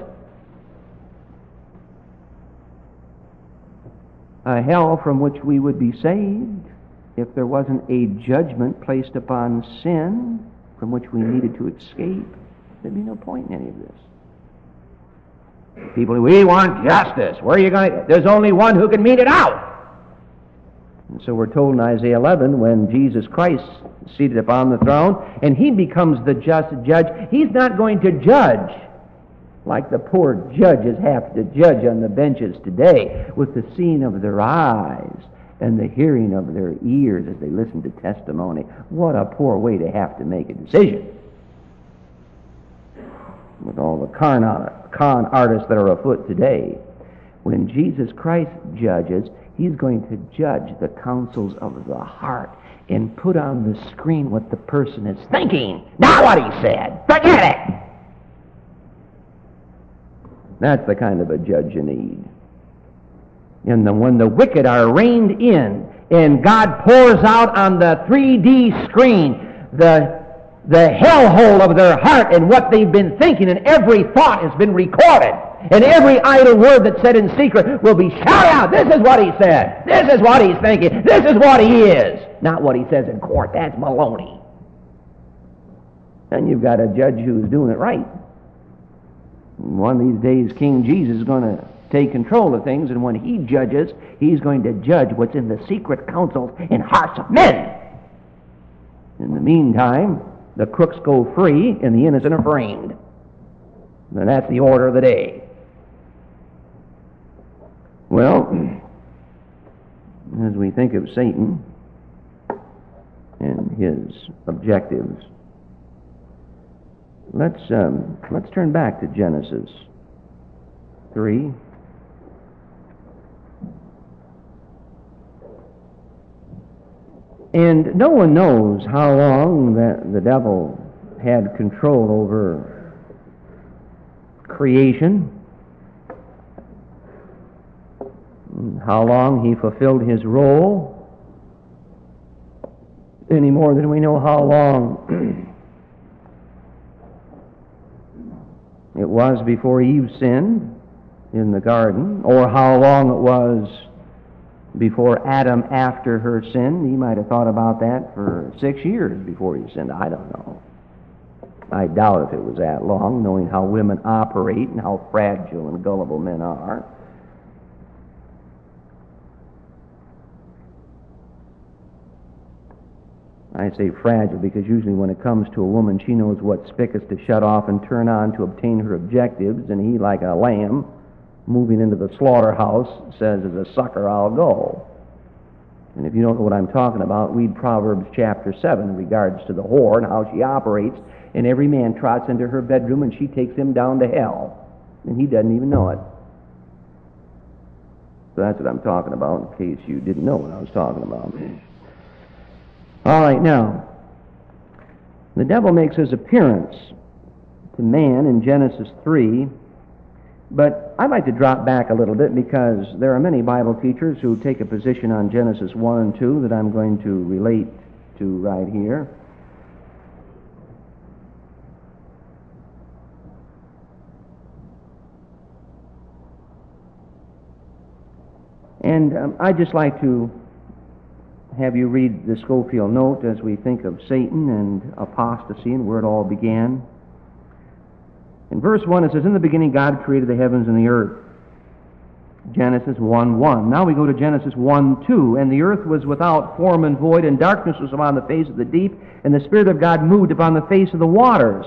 a hell from which we would be saved, if there wasn't a judgment placed upon sin from which we needed to escape. There'd be no point in any of this. People, we want justice. Where are you going to? There's only one who can mete it out. And so we're told in Isaiah 11, when Jesus Christ is seated upon the throne, and he becomes the just judge, he's not going to judge like the poor judges have to judge on the benches today, with the seeing of their eyes and the hearing of their ears as they listen to testimony. What a poor way to have to make a decision. With all the con artists that are afoot today. When Jesus Christ judges, he's going to judge the counsels of the heart and put on the screen what the person is thinking, not what he said. Forget it! That's the kind of a judge you need. And when the wicked are reined in, and God pours out on the 3D screen the hellhole of their heart and what they've been thinking, and every thought has been recorded, and every idle word that's said in secret will be shouted out. This is what he said. This is what he's thinking. This is what he is. Not what he says in court. That's baloney. And you've got a judge who's doing it right. One of these days, King Jesus is going to take control of things, and when he judges, he's going to judge what's in the secret counsels and hearts of men. In the meantime, the crooks go free and the innocent are framed. And that's the order of the day. Well, as we think of Satan and his objectives, let's turn back to Genesis 3. And no one knows how long that the devil had control over creation, how long he fulfilled his role, any more than we know how long it was before Eve sinned in the garden, or how long it was before Adam after her sin. He might have thought about that for 6 years before he sinned. I don't know. I doubt if it was that long, knowing how women operate and how fragile and gullible men are. I say fragile because usually when it comes to a woman, she knows what spigots to shut off and turn on to obtain her objectives, and he, like a lamb moving into the slaughterhouse, says, as a sucker, I'll go. And if you don't know what I'm talking about, read Proverbs chapter 7 in regards to the whore and how she operates, and every man trots into her bedroom and she takes him down to hell, and he doesn't even know it. So that's what I'm talking about, in case you didn't know what I was talking about. All right, now, the devil makes his appearance to man in Genesis 3 But I'd like to drop back a little bit because there are many Bible teachers who take a position on Genesis 1 and 2 that I'm going to relate to right here. And I'd just like to have you read the Scofield note as we think of Satan and apostasy and where it all began. In verse 1 it says, "In the beginning God created the heavens and the earth." Genesis 1:1. Now we go to Genesis 1:2. "And the earth was without form and void, and darkness was upon the face of the deep, and the Spirit of God moved upon the face of the waters."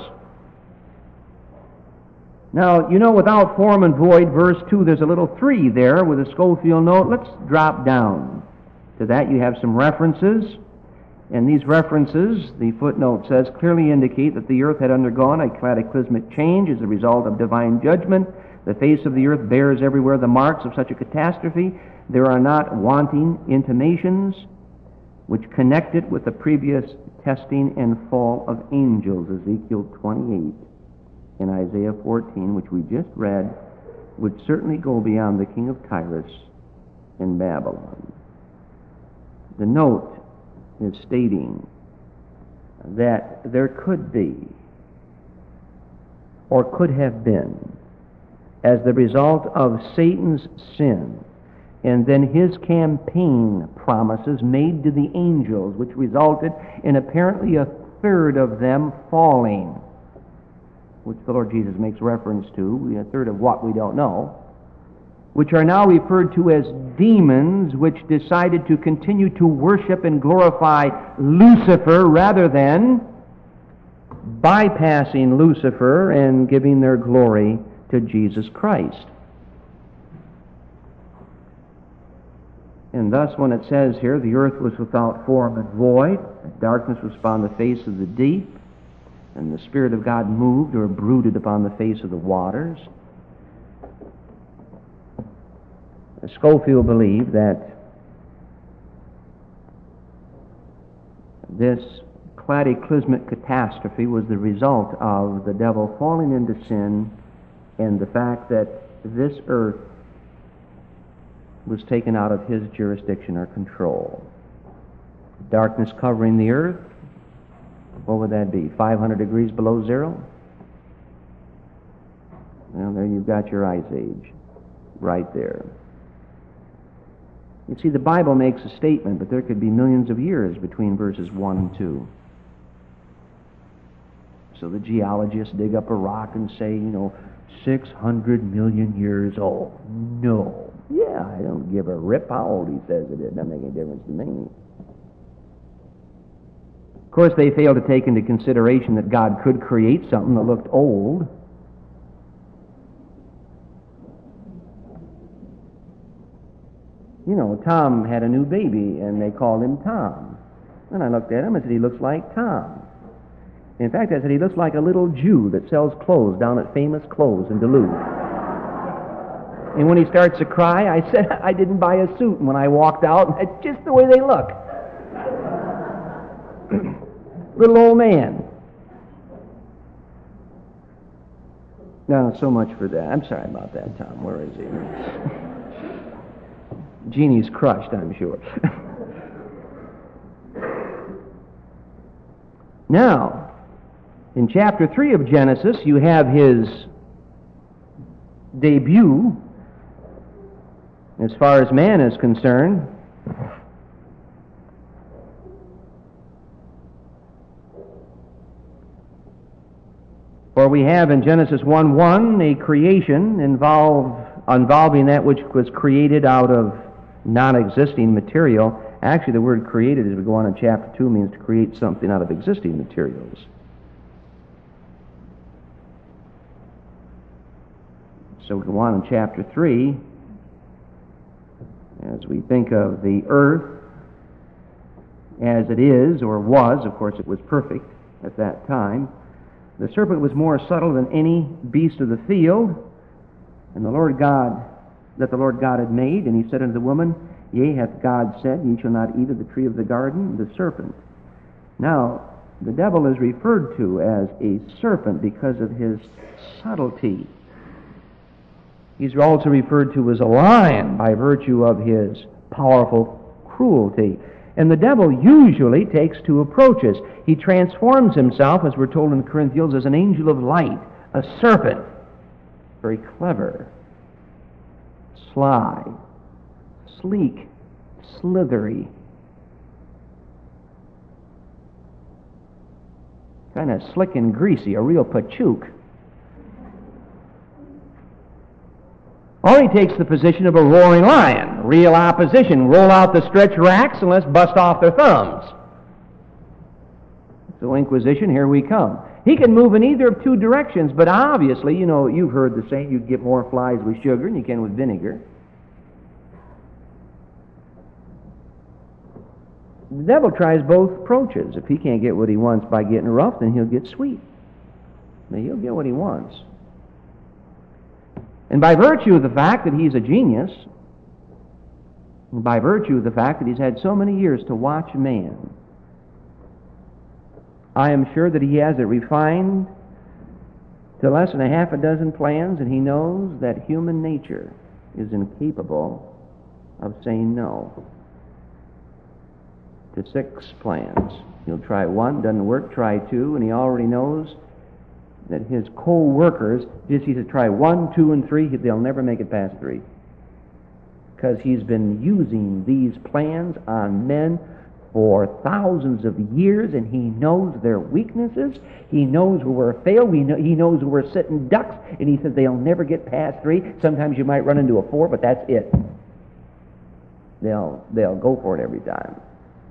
Now, you know, without form and void, verse 2, there's a little 3 there with a Scofield note. Let's drop down to that. You have some references. And these references, the footnote says, clearly indicate that the earth had undergone a cataclysmic change as a result of divine judgment. The face of the earth bears everywhere the marks of such a catastrophe. There are not wanting intimations which connect it with the previous testing and fall of angels. Ezekiel 28 and Isaiah 14, which we just read, would certainly go beyond the king of Tyrus in Babylon. The note is stating that there could be, or could have been, as the result of Satan's sin, and then his campaign promises made to the angels, which resulted in apparently a third of them falling, which the Lord Jesus makes reference to, a third of what we don't know, which are now referred to as demons, which decided to continue to worship and glorify Lucifer rather than bypassing Lucifer and giving their glory to Jesus Christ. And thus, when it says here, the earth was without form and void, darkness was upon the face of the deep, and the Spirit of God moved or brooded upon the face of the waters, Scofield believed that this cataclysmic catastrophe was the result of the devil falling into sin and the fact that this earth was taken out of his jurisdiction or control. Darkness covering the earth, what would that be, 500 degrees below zero? Well, there you've got your ice age, right there. You see, the Bible makes a statement, but there could be millions of years between verses 1 and 2. So the geologists dig up a rock and say, 600 million years old. No. Yeah, I don't give a rip how old he says it is. It doesn't make any difference to me. Of course, they fail to take into consideration that God could create something that looked old. Tom had a new baby, and they called him Tom. And I looked at him and said, he looks like Tom. In fact, I said, he looks like a little Jew that sells clothes down at Famous Clothes in Duluth. And when he starts to cry, I said, I didn't buy a suit. And when I walked out, that's just the way they look. Little old man. No, so much for that. I'm sorry about that, Tom. Where is he? Jeannie's crushed, I'm sure. Now, in chapter 3 of Genesis, you have his debut as far as man is concerned. For we have in Genesis 1:1 a creation involving that which was created out of non-existing material. Actually, the word created, as we go on in chapter 2, means to create something out of existing materials. So we go on in chapter 3, as we think of the earth as it is, or was, of course it was perfect at that time. The serpent was more subtle than any beast of the field, and the Lord God had made, and he said unto the woman, Yea, hath God said, Ye shall not eat of the tree of the garden, the serpent. Now, the devil is referred to as a serpent because of his subtlety. He's also referred to as a lion by virtue of his powerful cruelty. And the devil usually takes two approaches. He transforms himself, as we're told in Corinthians, as an angel of light, a serpent. Very clever, sly, sleek, slithery. Kind of slick and greasy, a real pachook. Or he takes the position of a roaring lion, real opposition. Roll out the stretch racks and let's bust off their thumbs. So Inquisition, here we come. He can move in either of two directions, but obviously, you've heard the saying, you get more flies with sugar than you can with vinegar. The devil tries both approaches. If he can't get what he wants by getting rough, then he'll get sweet. Now, he'll get what he wants. And by virtue of the fact that he's a genius, and by virtue of the fact that he's had so many years to watch man, I am sure that he has it refined to less than a half a dozen plans, and he knows that human nature is incapable of saying no to 6 plans. He'll try 1, doesn't work, try 2, and he already knows that his co-workers just need to try 1, 2, and 3. They'll never make it past 3. Because he's been using these plans on men for thousands of years, and he knows their weaknesses. He knows where we're failed. He knows where we're sitting ducks, and he says they'll never get past 3. Sometimes you might run into a 4, but that's it. They'll go for it every time.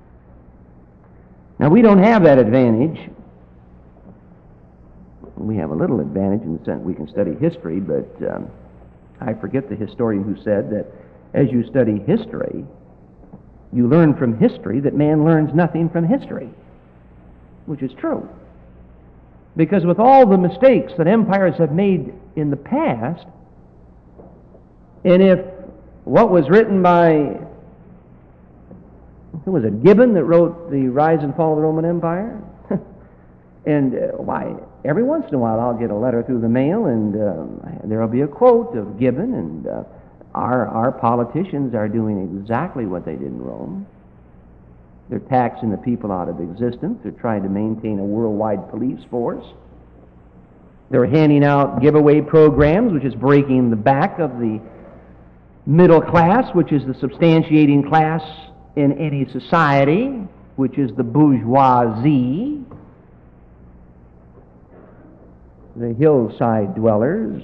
Now, we don't have that advantage. We have a little advantage in the sense we can study history, but I forget the historian who said that as you study history, you learn from history that man learns nothing from history, which is true. Because with all the mistakes that empires have made in the past, and if what was written by, who was it, Gibbon that wrote The Rise and Fall of the Roman Empire? And every once in a while I'll get a letter through the mail, and there'll be a quote of Gibbon, and our politicians are doing exactly what they did in Rome. They're taxing the people out of existence. They're trying to maintain a worldwide police force. They're handing out giveaway programs, which is breaking the back of the middle class, which is the substantiating class in any society, which is the bourgeoisie. The hillside dwellers,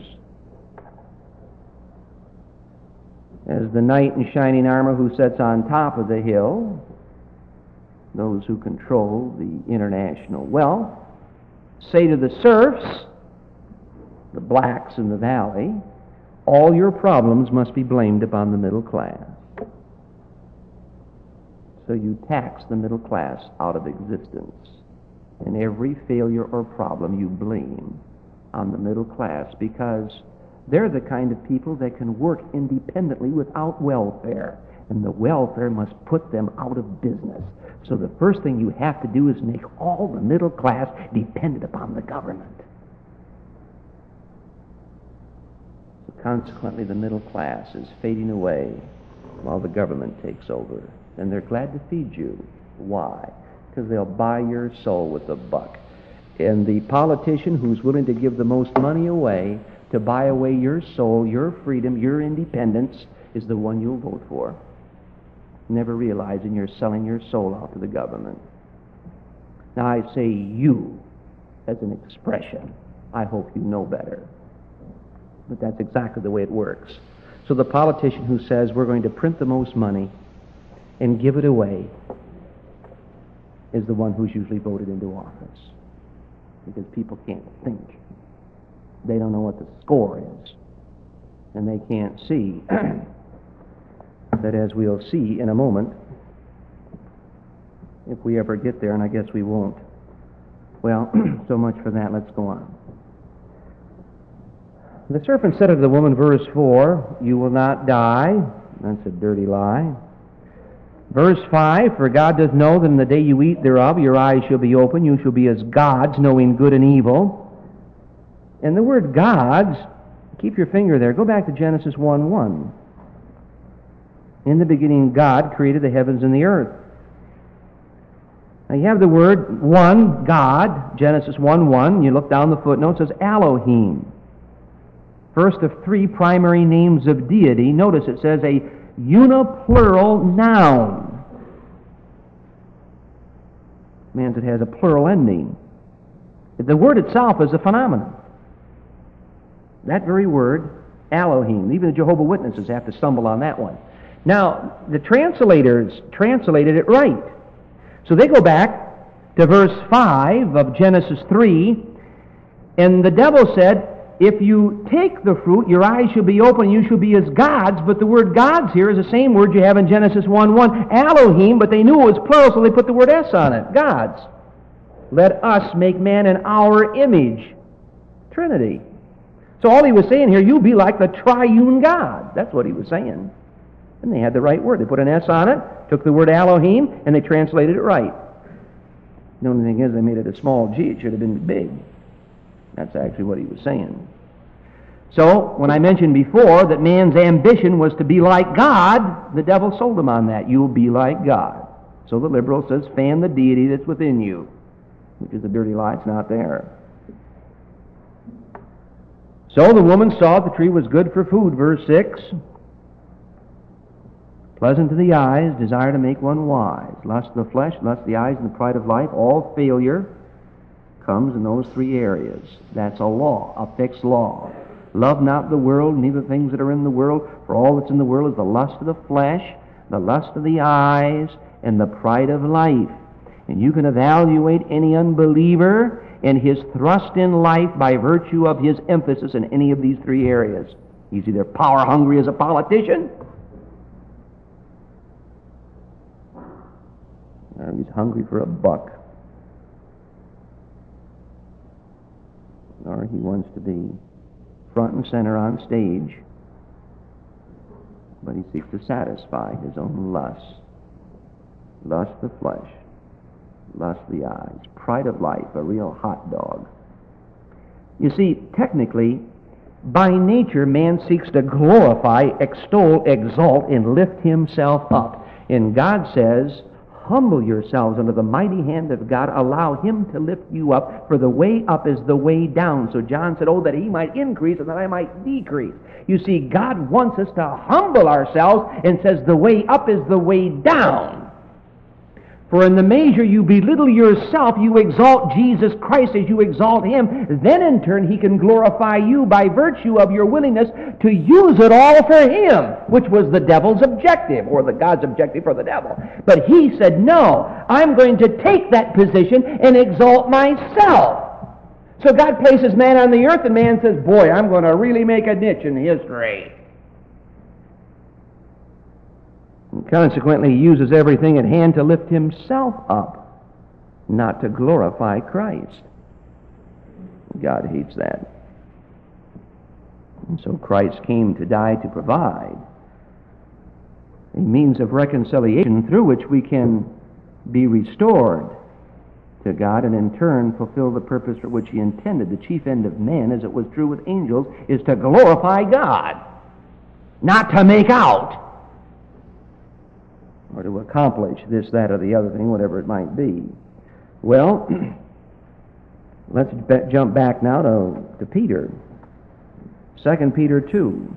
as the knight in shining armor who sits on top of the hill, those who control the international wealth, say to the serfs, the blacks in the valley, all your problems must be blamed upon the middle class. So you tax the middle class out of existence, and every failure or problem you blame on the middle class, because they're the kind of people that can work independently without welfare, and the welfare must put them out of business. So the first thing you have to do is make all the middle class dependent upon the government. So consequently, the middle class is fading away while the government takes over, and they're glad to feed you. Why? Because they'll buy your soul with a buck. And the politician who's willing to give the most money away to buy away your soul, your freedom, your independence, is the one you'll vote for, never realizing you're selling your soul out to the government. Now, I say you as an expression. I hope you know better. But that's exactly the way it works. So the politician who says we're going to print the most money and give it away is the one who's usually voted into office. Because people can't think. They don't know what the score is. And they can't see that, as we'll see in a moment, if we ever get there, and I guess we won't. Well, so much for that. Let's go on. The serpent said unto the woman, verse 4, you will not die. That's a dirty lie. Verse 5, for God doth know that in the day you eat thereof, your eyes shall be open, you shall be as gods, knowing good and evil. And the word gods Keep your finger there. Go back to Genesis 1:1. In the beginning, God created the heavens and the earth. Now you have the word one, God, Genesis 1:1. You look down the footnote, it says Elohim. First of three primary names of deity. Notice it says a uniplural noun. Means it has a plural ending. The word itself is a phenomenon. That very word, Elohim. Even the Jehovah's Witnesses have to stumble on that one. Now, the translators translated it right. So they go back to verse 5 of Genesis 3, and the devil said, if you take the fruit, your eyes shall be open, and you shall be as gods. But the word gods here is the same word you have in Genesis 1:1, Elohim, but they knew it was plural, so they put the word S on it, gods. Let us make man in our image. Trinity. So all he was saying here, you be like the triune God. That's what he was saying. And they had the right word. They put an S on it, took the word Elohim, and they translated it right. The only thing is they made it a small G. It should have been big. That's actually what he was saying. So, when I mentioned before that man's ambition was to be like God, the devil sold him on that. You'll be like God. So the liberal says, fan the deity that's within you, which is a dirty lie. It's not there. So the woman saw the tree was good for food, verse 6. Pleasant to the eyes, desire to make one wise. Lust of the flesh, lust of the eyes, and the pride of life. All failure comes in those three areas. That's a law, a fixed law. Love not the world, neither things that are in the world, for all that's in the world is the lust of the flesh, the lust of the eyes, and the pride of life. And you can evaluate any unbeliever and his thrust in life by virtue of his emphasis in any of these three areas. He's either power hungry as a politician, or he's hungry for a buck, or he wants to be front and center on stage, but he seeks to satisfy his own lusts. Lust of the flesh, lust of the eyes, pride of life, a real hot dog. You see, technically, by nature, man seeks to glorify, extol, exalt, and lift himself up. And God says, humble yourselves under the mighty hand of God. Allow him to lift you up, for the way up is the way down. So John said, oh, that he might increase and that I might decrease. You see, God wants us to humble ourselves and says the way up is the way down. For in the measure you belittle yourself, you exalt Jesus Christ as you exalt him. Then in turn he can glorify you by virtue of your willingness to use it all for him, which was the devil's objective, or the God's objective for the devil. But he said, no, I'm going to take that position and exalt myself. So God places man on the earth, and man says, boy, I'm going to really make a niche in history. And consequently, he uses everything at hand to lift himself up, not to glorify Christ. God hates that. And so Christ came to die to provide a means of reconciliation through which we can be restored to God and in turn fulfill the purpose for which he intended. The chief end of man, as it was true with angels, is to glorify God, not to make out, or to accomplish this, that, or the other thing, whatever it might be. Well, let's jump back now to Peter. 2 Peter 2.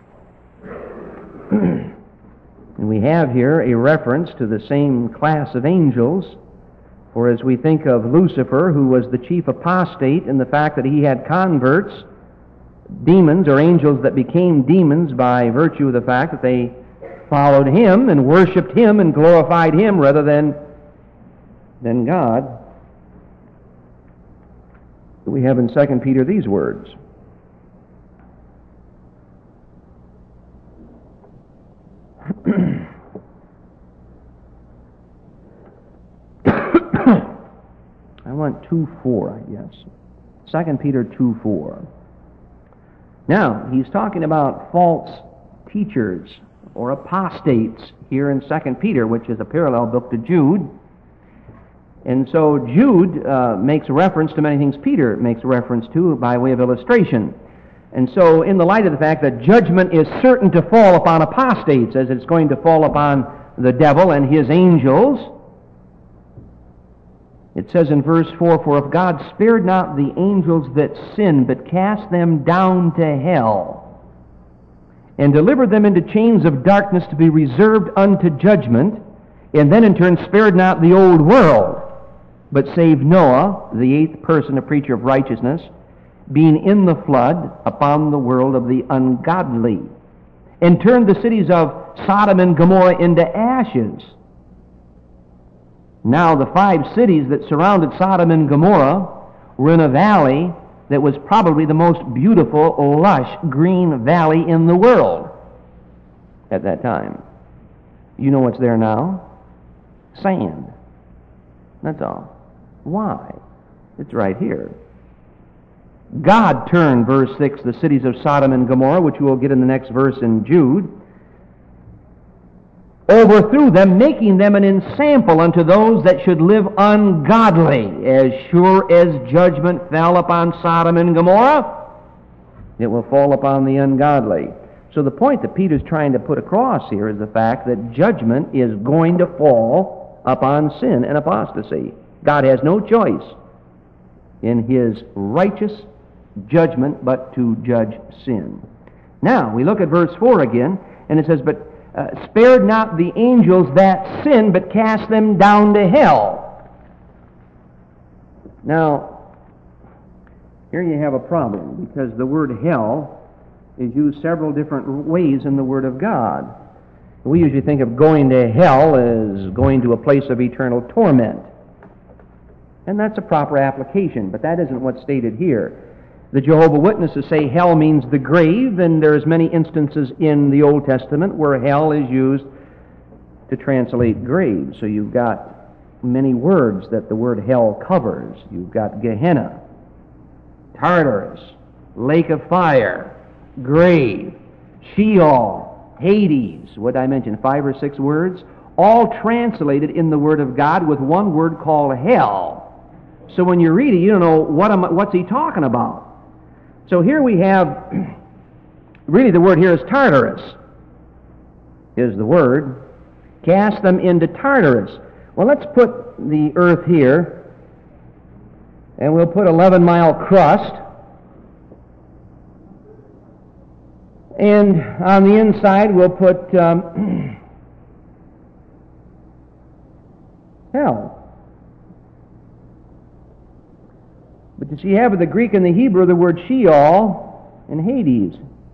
And we have here a reference to the same class of angels, for as we think of Lucifer, who was the chief apostate, and the fact that he had converts, demons or angels that became demons by virtue of the fact that they followed him and worshipped him and glorified him rather than God. We have in 2 Peter these words. I want 2:4, I guess. 2 Peter 2:4. Now, he's talking about false teachers or apostates here in 2 Peter, which is a parallel book to Jude. And so Jude makes reference to many things Peter makes reference to by way of illustration. And so, in the light of the fact that judgment is certain to fall upon apostates, as it's going to fall upon the devil and his angels, it says in verse 4, "For if God spared not the angels that sinned, but cast them down to hell, and delivered them into chains of darkness to be reserved unto judgment, and then in turn spared not the old world, but saved Noah, the eighth person, a preacher of righteousness, being in the flood upon the world of the ungodly, and turned the cities of Sodom and Gomorrah into ashes." Now the 5 cities that surrounded Sodom and Gomorrah were in a valley that was probably the most beautiful, lush, green valley in the world at that time. You know what's there now? Sand. That's all. Why? It's right here. God turned, verse 6, the cities of Sodom and Gomorrah, which we'll get in the next verse in Jude, overthrew them, making them an ensample unto those that should live ungodly. As sure as judgment fell upon Sodom and Gomorrah, it will fall upon the ungodly. So the point that Peter's trying to put across here is the fact that judgment is going to fall upon sin and apostasy. God has no choice in his righteous judgment but to judge sin. Now, we look at verse 4 again, and it says, "But spared not the angels that sinned, but cast them down to hell." Now, here you have a problem, because the word hell is used several different ways in the Word of God. We usually think of going to hell as going to a place of eternal torment. And that's a proper application, but that isn't what's stated here. The Jehovah's Witnesses say hell means the grave, and there's many instances in the Old Testament where hell is used to translate grave. So you've got many words that the word hell covers. You've got Gehenna, Tartarus, lake of fire, grave, Sheol, Hades. What did I mention? 5 or 6 words? All translated in the Word of God with one word called hell. So when you read it, you don't know what's he talking about. So here we have, really the word here is Tartarus, is the word. Cast them into Tartarus. Well, let's put the earth here, and we'll put 11-mile crust. And on the inside, we'll put hell. But you see, you have in the Greek and the Hebrew the word Sheol and Hades,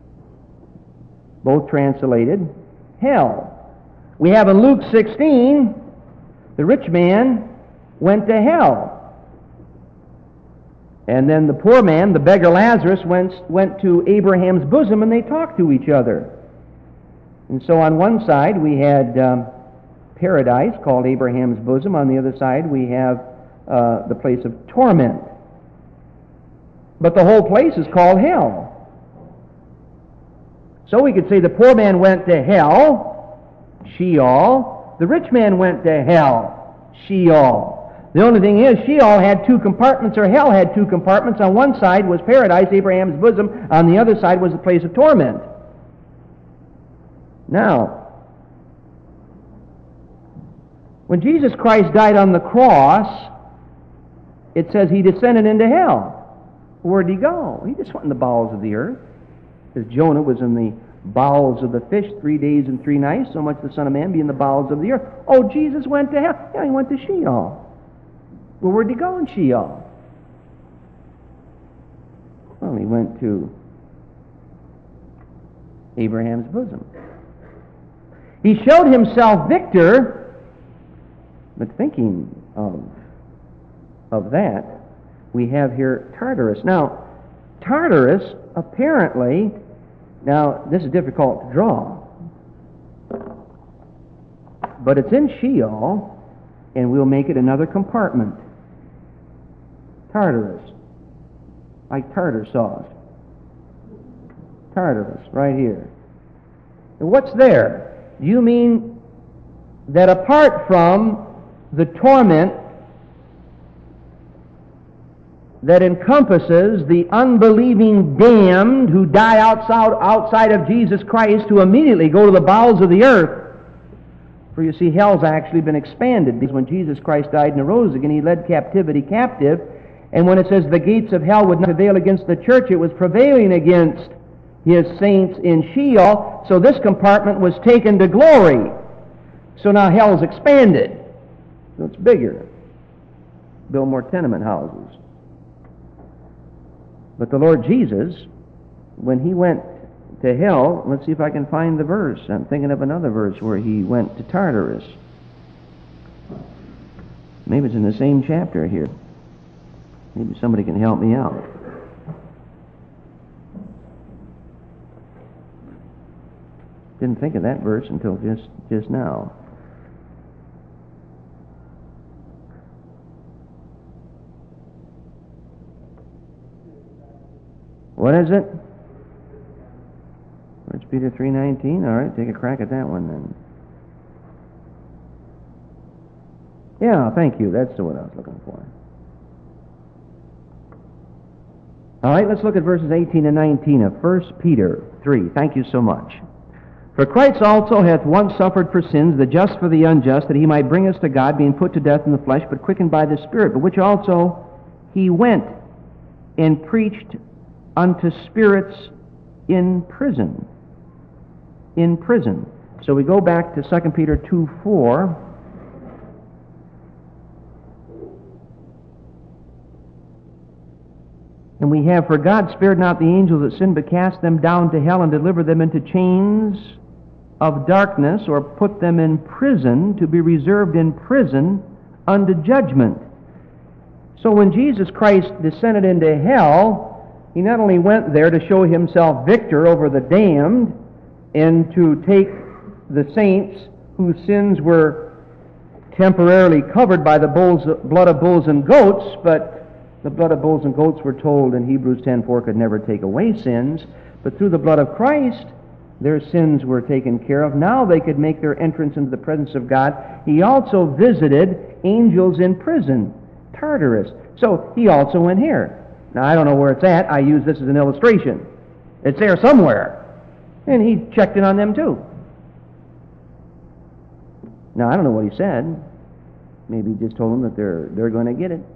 both translated hell. We have in Luke 16, the rich man went to hell. And then the poor man, the beggar Lazarus, went to Abraham's bosom, and they talked to each other. And so on one side we had paradise, called Abraham's bosom. On the other side we have the place of torment. But the whole place is called hell. So we could say the poor man went to hell, Sheol. The rich man went to hell, Sheol. The only thing is, Sheol had 2 compartments, or hell had 2 compartments. On one side was paradise, Abraham's bosom. On the other side was the place of torment. Now, when Jesus Christ died on the cross, it says he descended into hell. Where did he go? He just went in the bowels of the earth. As Jonah was in the bowels of the fish 3 days and 3 nights, so much the Son of Man be in the bowels of the earth. Oh, Jesus went to hell. Yeah, he went to Sheol. Well, where did he go in Sheol? Well, he went to Abraham's bosom. He showed himself victor, but thinking of that, we have here Tartarus. Now, Tartarus, apparently, now this is difficult to draw, but it's in Sheol, and we'll make it another compartment. Tartarus, like tartar sauce. Tartarus, right here. And what's there? Do you mean that apart from the torment that encompasses the unbelieving damned who die outside of Jesus Christ, who immediately go to the bowels of the earth. For you see, hell's actually been expanded, because when Jesus Christ died and arose again, he led captivity captive. And when it says the gates of hell would not prevail against the church, it was prevailing against his saints in Sheol. So this compartment was taken to glory. So now hell's expanded. So it's bigger. Build more tenement houses. But the Lord Jesus, when he went to hell, let's see if I can find the verse. I'm thinking of another verse where he went to Tartarus. Maybe it's in the same chapter here. Maybe somebody can help me out. Didn't think of that verse until just now. What is it? 1 Peter 3:19. All right, take a crack at that one then. Yeah, thank you. That's the one I was looking for. All right, let's look at verses 18 and 19 of 1 Peter 3. Thank you so much. For Christ also hath once suffered for sins, the just for the unjust, that he might bring us to God, being put to death in the flesh, but quickened by the Spirit, but which also he went and preached unto spirits in prison. In prison. So we go back to 2 Peter 2:4. And we have, for God spared not the angels that sinned, but cast them down to hell and delivered them into chains of darkness, or put them in prison, to be reserved in prison unto judgment. So when Jesus Christ descended into hell, he not only went there to show himself victor over the damned and to take the saints whose sins were temporarily covered by the blood of bulls and goats, but the blood of bulls and goats, we're told in Hebrews 10:4, could never take away sins. But through the blood of Christ, their sins were taken care of. Now they could make their entrance into the presence of God. He also visited angels in prison, Tartarus. So he also went here. Now I don't know where it's at. I use this as an illustration. It's there somewhere. And he checked in on them too. Now I don't know what he said. Maybe he just told them that they're going to get it.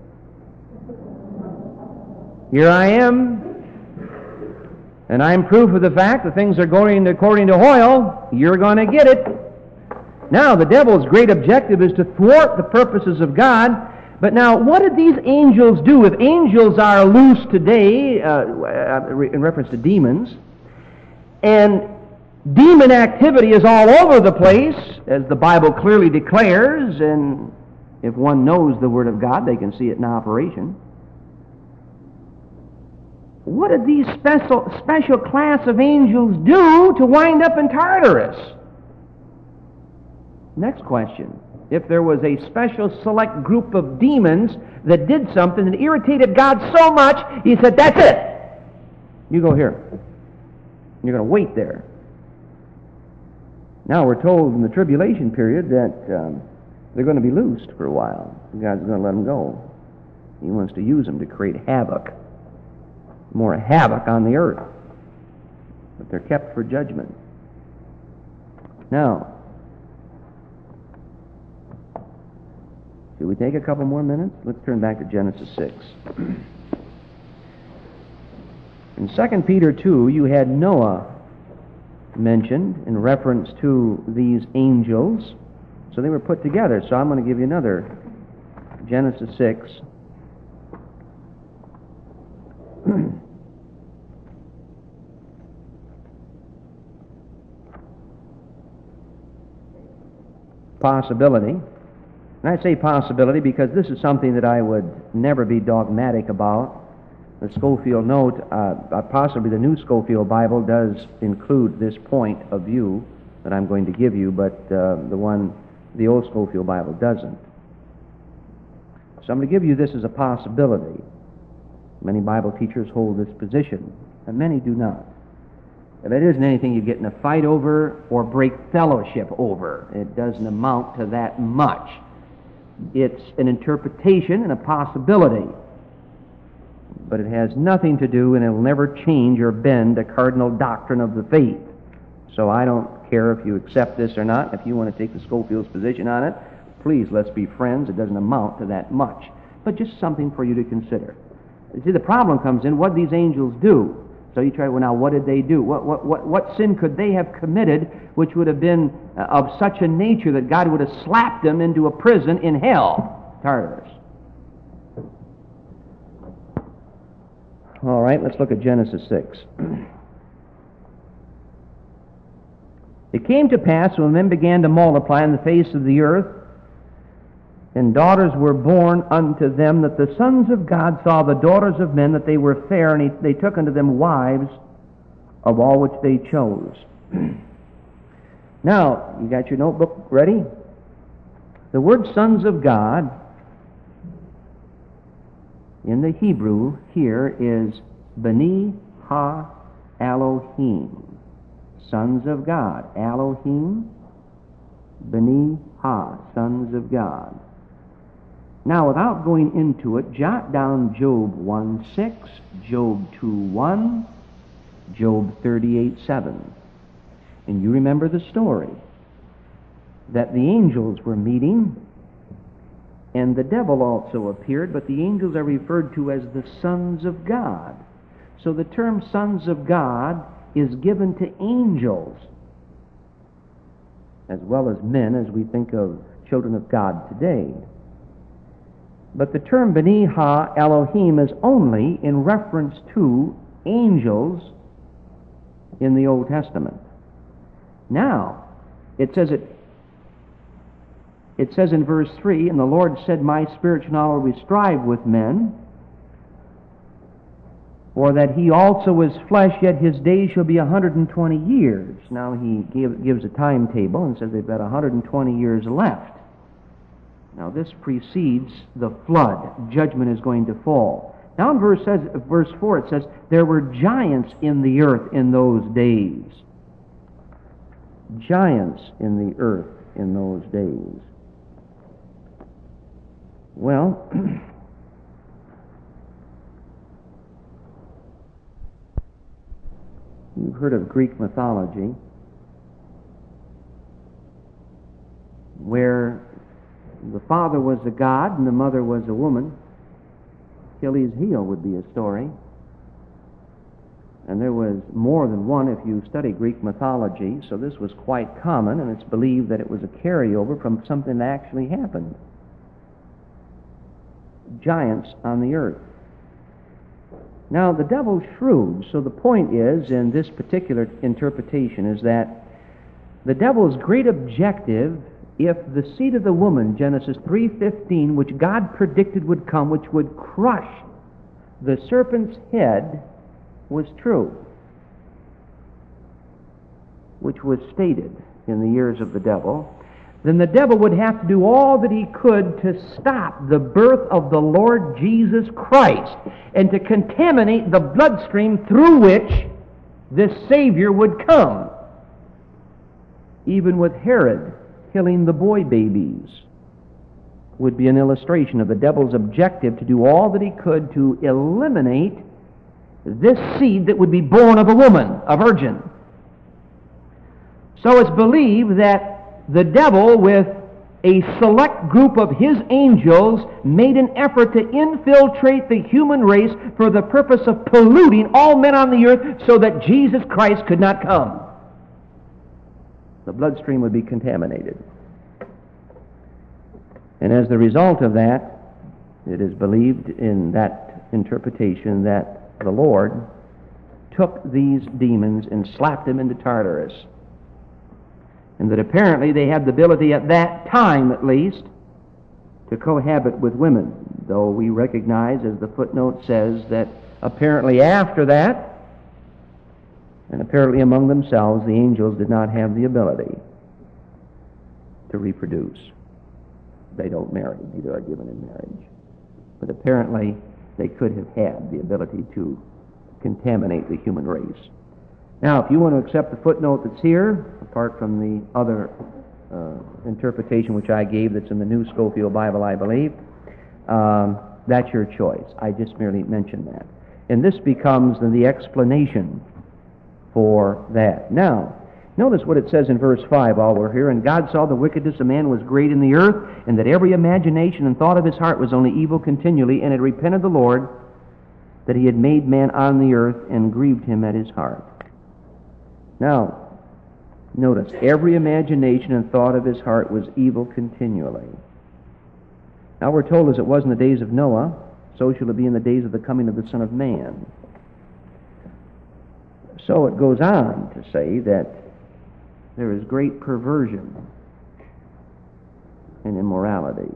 Here I am, and I'm proof of the fact that things are going according to Hoyle. You're going to get it. Now, the devil's great objective is to thwart the purposes of God. But now, what did these angels do? If angels are loose today, in reference to demons, and demon activity is all over the place, as the Bible clearly declares, and if one knows the Word of God, they can see it in operation. What did these special class of angels do to wind up in Tartarus? Next question. If there was a special select group of demons that did something that irritated God so much, he said, that's it. You go here. You're going to wait there. Now we're told in the tribulation period that they're going to be loosed for a while. God's going to let them go. He wants to use them to create havoc. More havoc on the earth. But they're kept for judgment. Now, should we take a couple more minutes? Let's turn back to Genesis 6. In 2 Peter 2, you had Noah mentioned in reference to these angels. So they were put together. So I'm going to give you another Genesis 6. Possibility. And I say possibility because this is something that I would never be dogmatic about. The Scofield note, possibly the New Scofield Bible, does include this point of view that I'm going to give you, but the Old Scofield Bible doesn't. So I'm going to give you this as a possibility. Many Bible teachers hold this position, and many do not. If it isn't anything you get in a fight over or break fellowship over, it doesn't amount to that much. It's an interpretation and a possibility. but it has nothing to do, and it will never change or bend a cardinal doctrine of the faith. So I don't care if you accept this or not. If you want to take the Schofield's position on it, please, let's be friends. It doesn't amount to that much, but just something for you to consider. You see, the problem comes in, what these angels do. So you try, well, now, what did they do? What sin could they have committed which would have been of such a nature that God would have slapped them into a prison in hell, Tartarus? All right, let's look at Genesis 6. It came to pass when men began to multiply on the face of the earth, and daughters were born unto them, that the sons of God saw the daughters of men, that they were fair, and they took unto them wives of all which they chose. Now, you got your notebook ready? The word sons of God in the Hebrew here is Bani Ha Elohim. Sons of God. Elohim, Bani Ha, sons of God. Now, without going into it, jot down Job 1:6, Job 2:1, Job 38:7. And you remember the story that the angels were meeting, and the devil also appeared, but the angels are referred to as the sons of God. So the term sons of God is given to angels as well as men, as we think of children of God today. But the term Bani Ha Elohim is only in reference to angels in the Old Testament. Now, it says in verse 3, and the Lord said, My spirit shall not always strive with men, or that he also is flesh, yet his days shall be 120 years. Now he gives a timetable and says they've got 120 years left. Now this precedes the flood. Judgment is going to fall. Now in verse 4 it says, there were giants in the earth in those days. Giants in the earth in those days. Well, you've heard of Greek mythology, where the father was a god and the mother was a woman. Achilles' heel would be a story. And there was more than one if you study Greek mythology, so this was quite common, and it's believed that it was a carryover from something that actually happened. Giants on the earth. Now, the devil's shrewd, so the point is, in this particular interpretation, is that the devil's great objective, if the seed of the woman, Genesis 3:15, which God predicted would come, which would crush the serpent's head, was true, which was stated in the ears of the devil, then the devil would have to do all that he could to stop the birth of the Lord Jesus Christ and to contaminate the bloodstream through which this Savior would come. Even with Herod killing the boy babies would be an illustration of the devil's objective to do all that he could to eliminate this seed that would be born of a woman, a virgin. So it's believed that the devil, with a select group of his angels, made an effort to infiltrate the human race for the purpose of polluting all men on the earth so that Jesus Christ could not come. The bloodstream would be contaminated. And as the result of that, it is believed in that interpretation that the Lord took these demons and slapped them into Tartarus. And that apparently they had the ability at that time, at least, to cohabit with women, though we recognize, as the footnote says, that apparently after that, and apparently among themselves, the angels did not have the ability to reproduce. They don't marry, neither are given in marriage. But apparently they could have had the ability to contaminate the human race. Now, if you want to accept the footnote that's here, apart from the other interpretation which I gave that's in the New Scofield Bible, I believe, that's your choice. I just merely mentioned that. And this becomes the explanation for that. Now, notice what it says in verse 5 while we're here. And God saw the wickedness of man was great in the earth, and that every imagination and thought of his heart was only evil continually, and it repented the Lord that he had made man on the earth, and grieved him at his heart. Now, notice, every imagination and thought of his heart was evil continually. Now we're told as it was in the days of Noah, so shall it be in the days of the coming of the Son of Man. So it goes on to say that there is great perversion and immorality.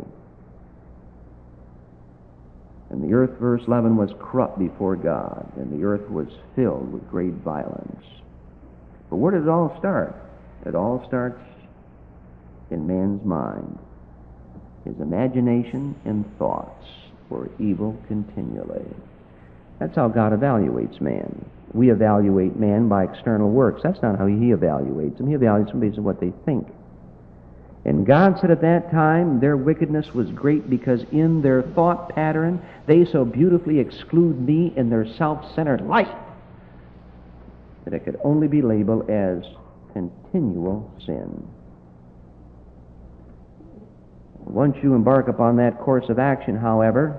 And the earth, verse 11, was corrupt before God, and the earth was filled with great violence. But where did it all start? It all starts in man's mind. His imagination and thoughts were evil continually. That's how God evaluates man. We evaluate man by external works. That's not how he evaluates them. He evaluates them based on what they think. And God said at that time their wickedness was great because in their thought pattern they so beautifully exclude me in their self-centered life that it could only be labeled as continual sin. Once you embark upon that course of action, however,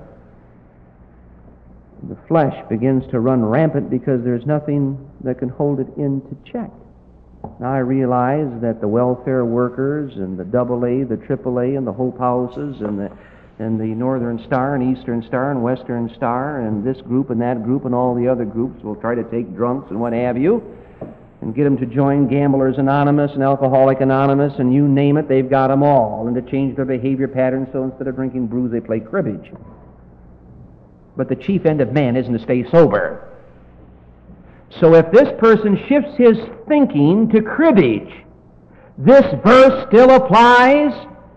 the flesh begins to run rampant because there's nothing that can hold it into check. Now I realize that the welfare workers and the AA, the AAA, and the Hope Houses and the Northern Star and Eastern Star and Western Star and this group and that group and all the other groups will try to take drunks and what have you and get them to join Gamblers Anonymous and Alcoholic Anonymous and you name it, they've got them all, and to change their behavior patterns so instead of drinking brews they play cribbage. But the chief end of man isn't to stay sober. So if this person shifts his thinking to cribbage, this verse still applies.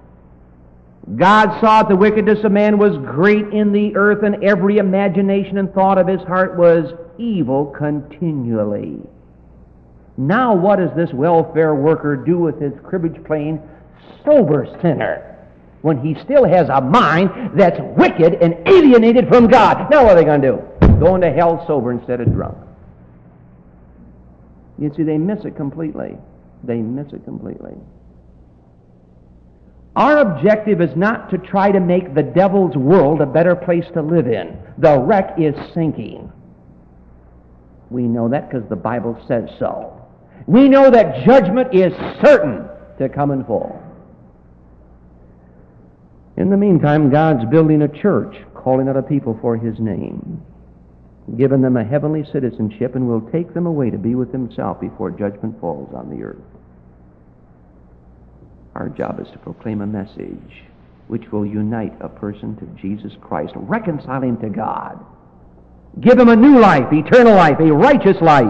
God saw that the wickedness of man was great in the earth, and every imagination and thought of his heart was evil continually. Now what does this welfare worker do with his cribbage-playing sober sinner when he still has a mind that's wicked and alienated from God? Now what are they going to do? Go into hell sober instead of drunk. You see, they miss it completely. They miss it completely. Our objective is not to try to make the devil's world a better place to live in. The wreck is sinking. We know that because the Bible says so. We know that judgment is certain to come in full. In the meantime, God's building a church, calling out a people for his name, giving them a heavenly citizenship, and will take them away to be with himself before judgment falls on the earth. Our job is to proclaim a message which will unite a person to Jesus Christ, reconcile him to God, give him a new life, eternal life, a righteous life,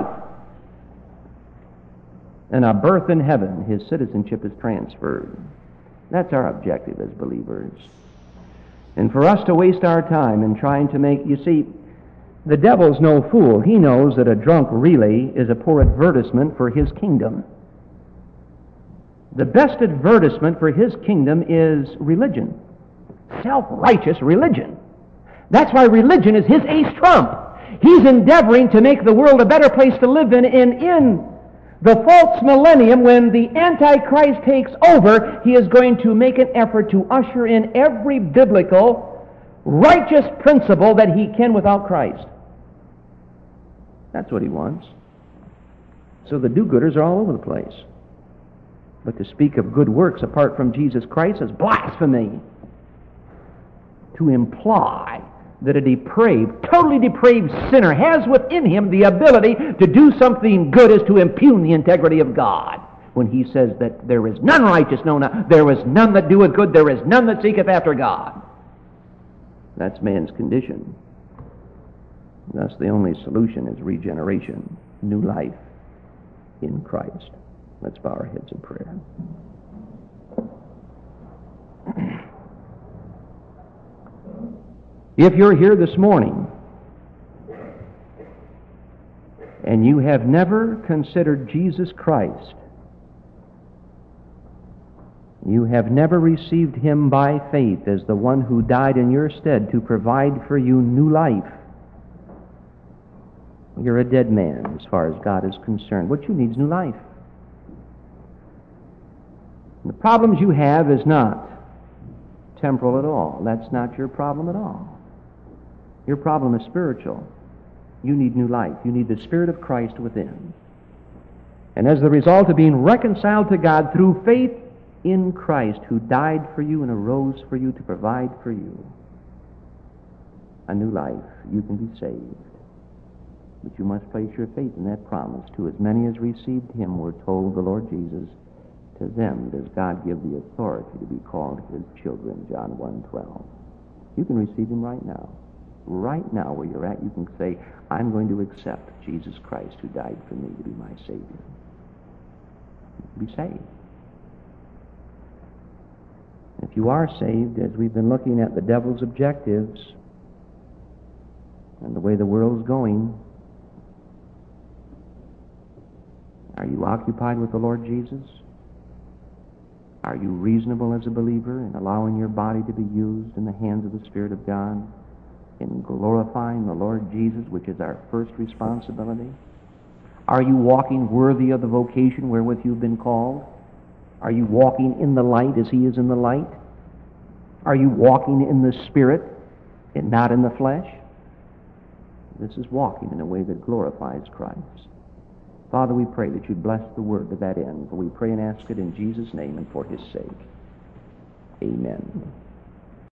and a birth in heaven. His citizenship is transferred. That's our objective as believers. And for us to waste our time in trying to make, you see, the devil's no fool. He knows that a drunk really is a poor advertisement for his kingdom. The best advertisement for his kingdom is religion. Self-righteous religion. That's why religion is his ace trump. He's endeavoring to make the world a better place to live in, and in the false millennium, when the Antichrist takes over, he is going to make an effort to usher in every biblical righteous principle that he can without Christ. That's what he wants. So the do-gooders are all over the place. But to speak of good works apart from Jesus Christ is blasphemy. To imply that a depraved, totally depraved sinner has within him the ability to do something good is to impugn the integrity of God. When he says that there is none righteous, no, there is none that doeth good, there is none that seeketh after God. That's man's condition. Thus the only solution is regeneration, new life in Christ. Let's bow our heads in prayer. If you're here this morning and you have never considered Jesus Christ, you have never received him by faith as the one who died in your stead to provide for you new life, You're a dead man as far as God is concerned. What you need is new life. And the problems you have is not temporal at all. That's not your problem at all. Your problem is spiritual. You need new life. You need the Spirit of Christ within. And as the result of being reconciled to God through faith in Christ, who died for you and arose for you to provide for you a new life, you can be saved. But you must place your faith in that promise. To as many as received him, were told the Lord Jesus, to them does God give the authority to be called his children, John 1:12. You can receive him right now. Right now where you're at, you can say, I'm going to accept Jesus Christ who died for me to be my Savior. Be saved. If you are saved, as we've been looking at the devil's objectives and the way the world's going, are you occupied with the Lord Jesus? Are you reasonable as a believer in allowing your body to be used in the hands of the Spirit of God, in glorifying the Lord Jesus, which is our first responsibility? Are you walking worthy of the vocation wherewith you've been called? Are you walking in the light as he is in the light? Are you walking in the Spirit and not in the flesh? This is walking in a way that glorifies Christ. Father, we pray that you'd bless the word to that end, for we pray and ask it in Jesus' name and for his sake. Amen.